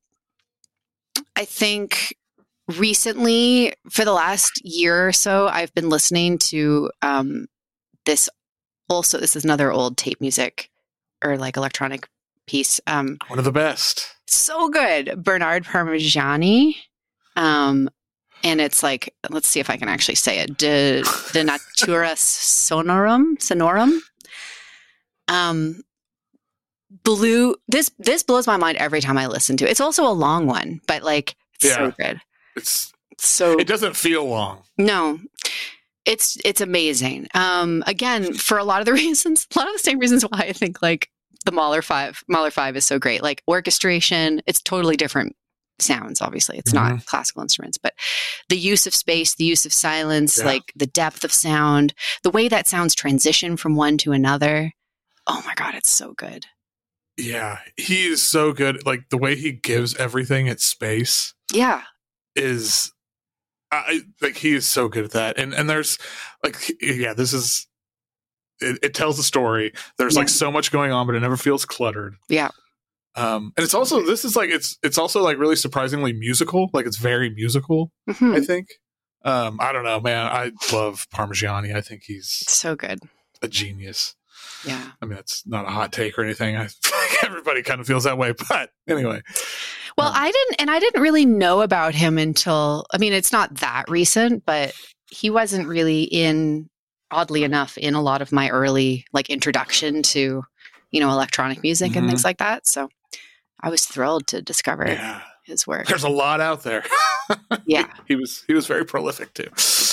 [SPEAKER 3] I think recently, for the last year or so, I've been listening to um, this. Also, this is another old tape music or like electronic piece. Um,
[SPEAKER 2] One of the best.
[SPEAKER 3] so good, Bernard Parmigiani. Um, and it's like, let's see if I can actually say it. De, de Natura Sonorum, Sonorum. Um, blue. This this blows my mind every time I listen to it. It's also a long one, but like it's so good.
[SPEAKER 2] It's
[SPEAKER 3] So
[SPEAKER 2] it doesn't feel long.
[SPEAKER 3] no, it's it's amazing. Um, again, for a lot of the reasons, a lot of the same reasons why I think like the Mahler Five, Mahler Five is so great. Like orchestration, it's totally different sounds. Obviously, it's
[SPEAKER 2] Mhm.
[SPEAKER 3] not classical instruments, but the use of space, the use of silence,
[SPEAKER 2] Yeah.
[SPEAKER 3] like the depth of sound, the way that sounds transition from one to another. Oh my God, it's so good.
[SPEAKER 2] Yeah, he is so good. Like the way he gives everything its space
[SPEAKER 3] Yeah,
[SPEAKER 2] is, I like he is so good at that. And and there's like, yeah, this is. It, it tells a story. There's
[SPEAKER 3] Yeah.
[SPEAKER 2] like so much going on, but it never feels cluttered.
[SPEAKER 3] yeah,
[SPEAKER 2] Um, and it's also this is like it's it's also like really surprisingly musical. Like it's very musical.
[SPEAKER 3] Mhm.
[SPEAKER 2] I think. Um, I don't know, man. I love Parmigiani. I think he's
[SPEAKER 3] It's so good.
[SPEAKER 2] a genius.
[SPEAKER 3] Yeah.
[SPEAKER 2] I mean, it's not a hot take or anything. I think everybody kind of feels that way. But anyway,
[SPEAKER 3] Well,
[SPEAKER 2] Um,
[SPEAKER 3] I didn't, and I didn't really know about him until, I mean, it's not that recent, but he wasn't really in, oddly enough, in a lot of my early like introduction to, you know, electronic music and
[SPEAKER 2] Mhm.
[SPEAKER 3] things like that. So I was thrilled to discover
[SPEAKER 2] yeah,
[SPEAKER 3] his work.
[SPEAKER 2] there's a lot out there.
[SPEAKER 3] Yeah.
[SPEAKER 2] he was he was very prolific too.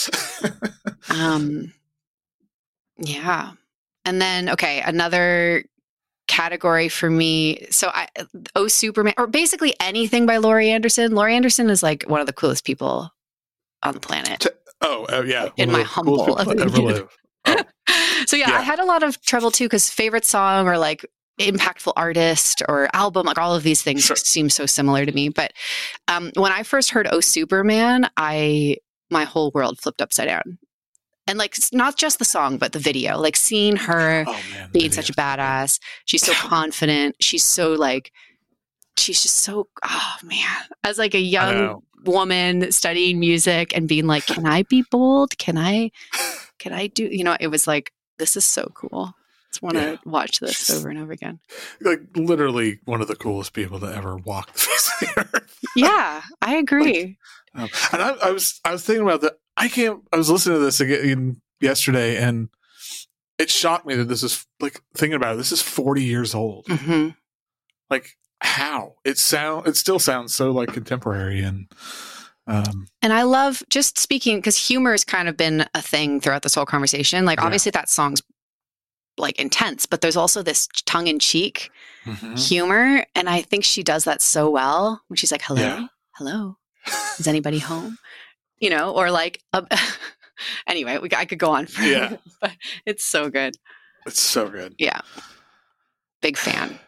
[SPEAKER 3] Um, yeah. And then, okay, another category for me. So I, Oh, Superman, or basically anything by Laurie Anderson. Laurie Anderson is like one of the coolest people on the planet.
[SPEAKER 2] oh, uh, yeah.
[SPEAKER 3] In
[SPEAKER 2] one
[SPEAKER 3] my
[SPEAKER 2] of the coolest
[SPEAKER 3] humble
[SPEAKER 2] people to ever
[SPEAKER 3] opinion.
[SPEAKER 2] live. Oh,
[SPEAKER 3] So yeah,
[SPEAKER 2] Yeah.
[SPEAKER 3] I had a lot of trouble too, because favorite song or like impactful artist or album. Like all of these things sure. seem so similar to me. But um, when I first heard "Oh Superman," I my whole world flipped upside down. And like, not just the song, but the video, like seeing her oh, man, being such a badass. She's so confident. She's so like, she's just so, oh man, as like a young woman studying music and being like, can I be bold? Can I, can I do, you know, it was like, this is so cool. I just want to yeah. watch this over and over again.
[SPEAKER 2] Like literally one of the coolest people to ever walk the face of the earth.
[SPEAKER 3] Yeah, I agree.
[SPEAKER 2] Like, um, and I, I was, I was thinking about that. I can't, I was listening to this again yesterday and it shocked me that this is like thinking about it. This is forty years old.
[SPEAKER 3] Mm-hmm.
[SPEAKER 2] Like how it sound, it still sounds so like contemporary and, um,
[SPEAKER 3] and I love just speaking because humor has kind of been a thing throughout this whole conversation. Like yeah. obviously that song's like intense, but there's also this tongue in cheek mm-hmm. humor. And I think she does that so well when she's like, hello, yeah. hello, is anybody home? You know, or like, uh, anyway, we, I could go on for
[SPEAKER 2] yeah.
[SPEAKER 3] but it's so good.
[SPEAKER 2] It's so good.
[SPEAKER 3] Yeah. Big fan.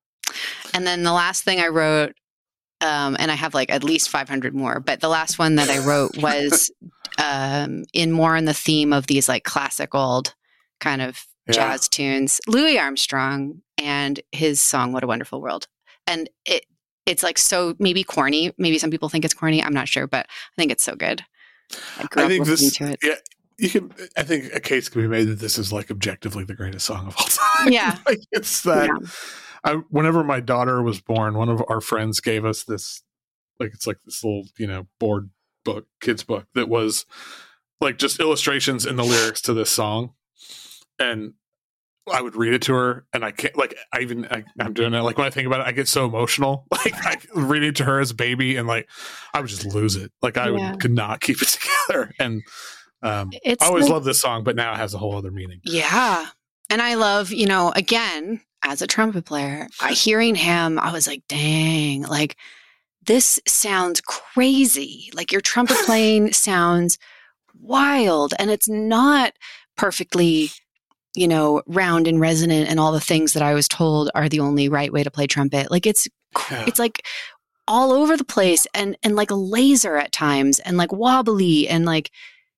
[SPEAKER 3] And then the last thing I wrote, um, and I have like at least five hundred more, but the last one that I wrote was um, in more in the theme of these like classic old kind of yeah. jazz tunes, Louis Armstrong and his song, What a Wonderful World. And it, It's like so maybe corny. Maybe some people think it's corny. I'm not sure, but I think it's so good. I grew
[SPEAKER 2] I
[SPEAKER 3] up
[SPEAKER 2] think
[SPEAKER 3] listening
[SPEAKER 2] this,
[SPEAKER 3] to it.
[SPEAKER 2] Yeah, you can. I think a case can be made that this is like objectively the greatest song of all time.
[SPEAKER 3] Yeah,
[SPEAKER 2] like it's that.
[SPEAKER 3] Yeah.
[SPEAKER 2] I, whenever my daughter was born, one of our friends gave us this, like it's like this little you know board book, kids book that was like just illustrations in the lyrics to this song, and I would read it to her, and I can't like I even I, I'm doing it like when I think about it, I get so emotional. Like I read it to her as a baby, and like I would just lose it. Like I yeah. would could not keep it together. And um,
[SPEAKER 3] it's
[SPEAKER 2] I always
[SPEAKER 3] like,
[SPEAKER 2] loved this song, but now it has a whole other meaning.
[SPEAKER 3] Yeah, and I love you know again as a trumpet player, I hearing him, I was like, dang, like this sounds crazy. Like your trumpet playing sounds wild, and it's not perfectly. You know, round and resonant and all the things that I was told are the only right way to play trumpet. Like it's, yeah. it's like all over the place and, and like a laser at times and like wobbly and like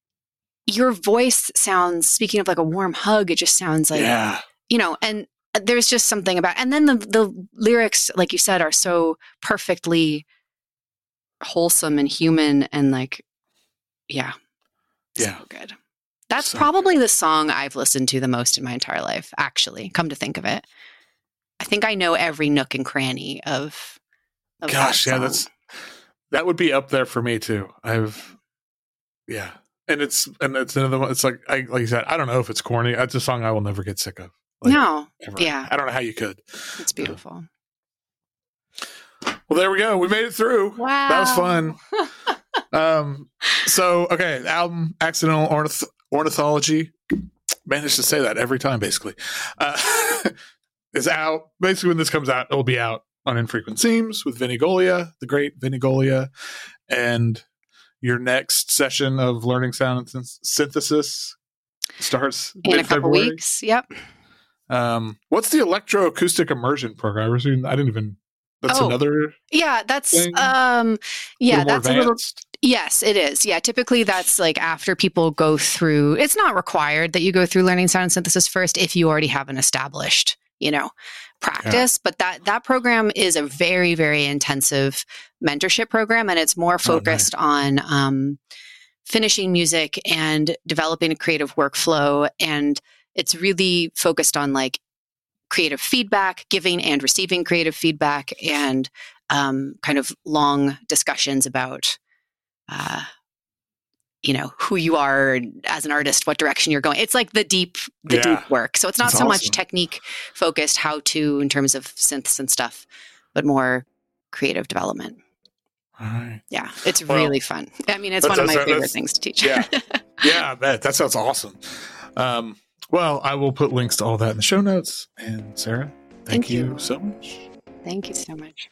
[SPEAKER 3] your voice sounds, speaking of like a warm hug, it just sounds like,
[SPEAKER 2] yeah.
[SPEAKER 3] you know, and there's just something about, and then the, the lyrics, like you said, are so perfectly wholesome and human and like, yeah,
[SPEAKER 2] yeah.
[SPEAKER 3] so good. That's
[SPEAKER 2] so
[SPEAKER 3] probably the song I've listened to the most in my entire life, actually, come to think of it. I think I know every nook and cranny of, of
[SPEAKER 2] Gosh,
[SPEAKER 3] that
[SPEAKER 2] yeah,
[SPEAKER 3] song.
[SPEAKER 2] that's that would be up there for me too. I've yeah. And it's and it's another one, it's like I like you said, I don't know if it's corny. It's a song I will never get sick of. Like,
[SPEAKER 3] no.
[SPEAKER 2] Ever.
[SPEAKER 3] Yeah.
[SPEAKER 2] I don't know how you could.
[SPEAKER 3] It's beautiful.
[SPEAKER 2] Well, there we go. We made it through.
[SPEAKER 3] Wow.
[SPEAKER 2] That was fun. um so okay, album Accidental Ornith- Ornithology. Managed to say that every time, basically. Uh, is out. Basically, when this comes out, it'll be out on Infrequent Seams with Vinny Golia, the great Vinny Golia. And your next session of Learning Sound and Synthesis starts
[SPEAKER 3] in a couple weeks. Yep.
[SPEAKER 2] Um, what's the electroacoustic immersion program? I didn't even. That's
[SPEAKER 3] oh,
[SPEAKER 2] another.
[SPEAKER 3] Yeah, that's
[SPEAKER 2] thing?
[SPEAKER 3] um, yeah,
[SPEAKER 2] a
[SPEAKER 3] that's
[SPEAKER 2] advanced?
[SPEAKER 3] a little. Yes, it is. Yeah, typically that's like after people go through. It's not required that you go through Learning Sound and Synthesis first if you already have an established, you know, practice. Yeah. But that that program is a very very intensive mentorship program, and it's more focused oh, nice. on um, finishing music and developing a creative workflow, and it's really focused on like creative feedback, giving and receiving creative feedback, and um, kind of long discussions about, uh, you know, who you are as an artist, what direction you're going. It's like the deep, the yeah. deep work. So it's not That's so awesome. much technique focused, how to in terms of synths and stuff, but more creative development.
[SPEAKER 2] All right.
[SPEAKER 3] Yeah, it's
[SPEAKER 2] well,
[SPEAKER 3] really fun. I mean, it's one of my favorite things to teach.
[SPEAKER 2] Yeah, yeah, I bet. That sounds awesome. Um, Well, I will put links to all that in the show notes. And Sarah, thank, thank you. you so much.
[SPEAKER 3] Thank you so much.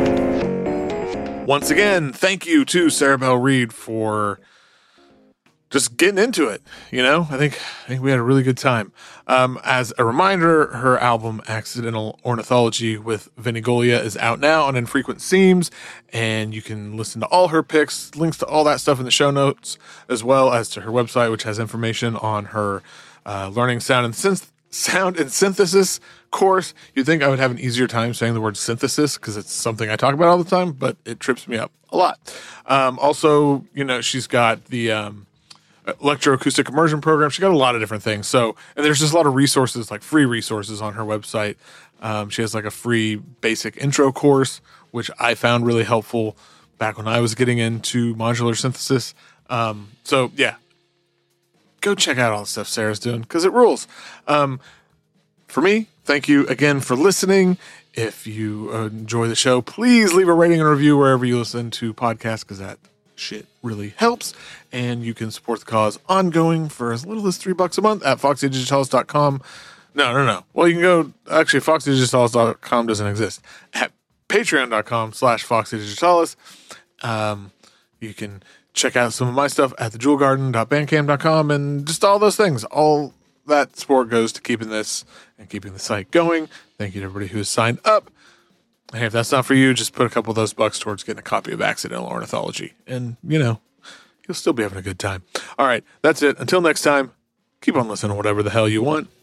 [SPEAKER 2] Once again, thank you to Sarah Bell Reed for just getting into it. You know, I think I think we had a really good time. Um, as a reminder, her album Accidental Ornithology with Vinnie Golia is out now on Infrequent Seams, and you can listen to all her picks, links to all that stuff in the show notes, as well as to her website, which has information on her uh, learning sound and synth sound and synthesis course. You'd think I would have an easier time saying the word synthesis because it's something I talk about all the time, but it trips me up a lot. Um, also, you know, she's got the um, electroacoustic immersion program. She got a lot of different things. So, and there's just a lot of resources, like free resources on her website. Um, she has like a free basic intro course, which I found really helpful back when I was getting into modular synthesis. Um, so yeah, go check out all the stuff Sarah's doing because it rules. Um, for me, thank you again for listening. If you uh, enjoy the show, please leave a rating and review wherever you listen to podcasts because that shit really helps. And you can support the cause ongoing for as little as three bucks a month at foxy digitalis dot com. No, no, no. Well, you can go, actually, foxy digitalis dot com doesn't exist. At patreon dot com slash foxy digitalis. Um, you can check out some of my stuff at the jewel garden dot bandcamp dot com and just all those things. All that support goes to keeping this and keeping the site going. Thank you to everybody who has signed up. Hey, if that's not for you, just put a couple of those bucks towards getting a copy of Accidental Ornithology. And, you know, you'll still be having a good time. All right, that's it. Until next time, keep on listening to whatever the hell you want.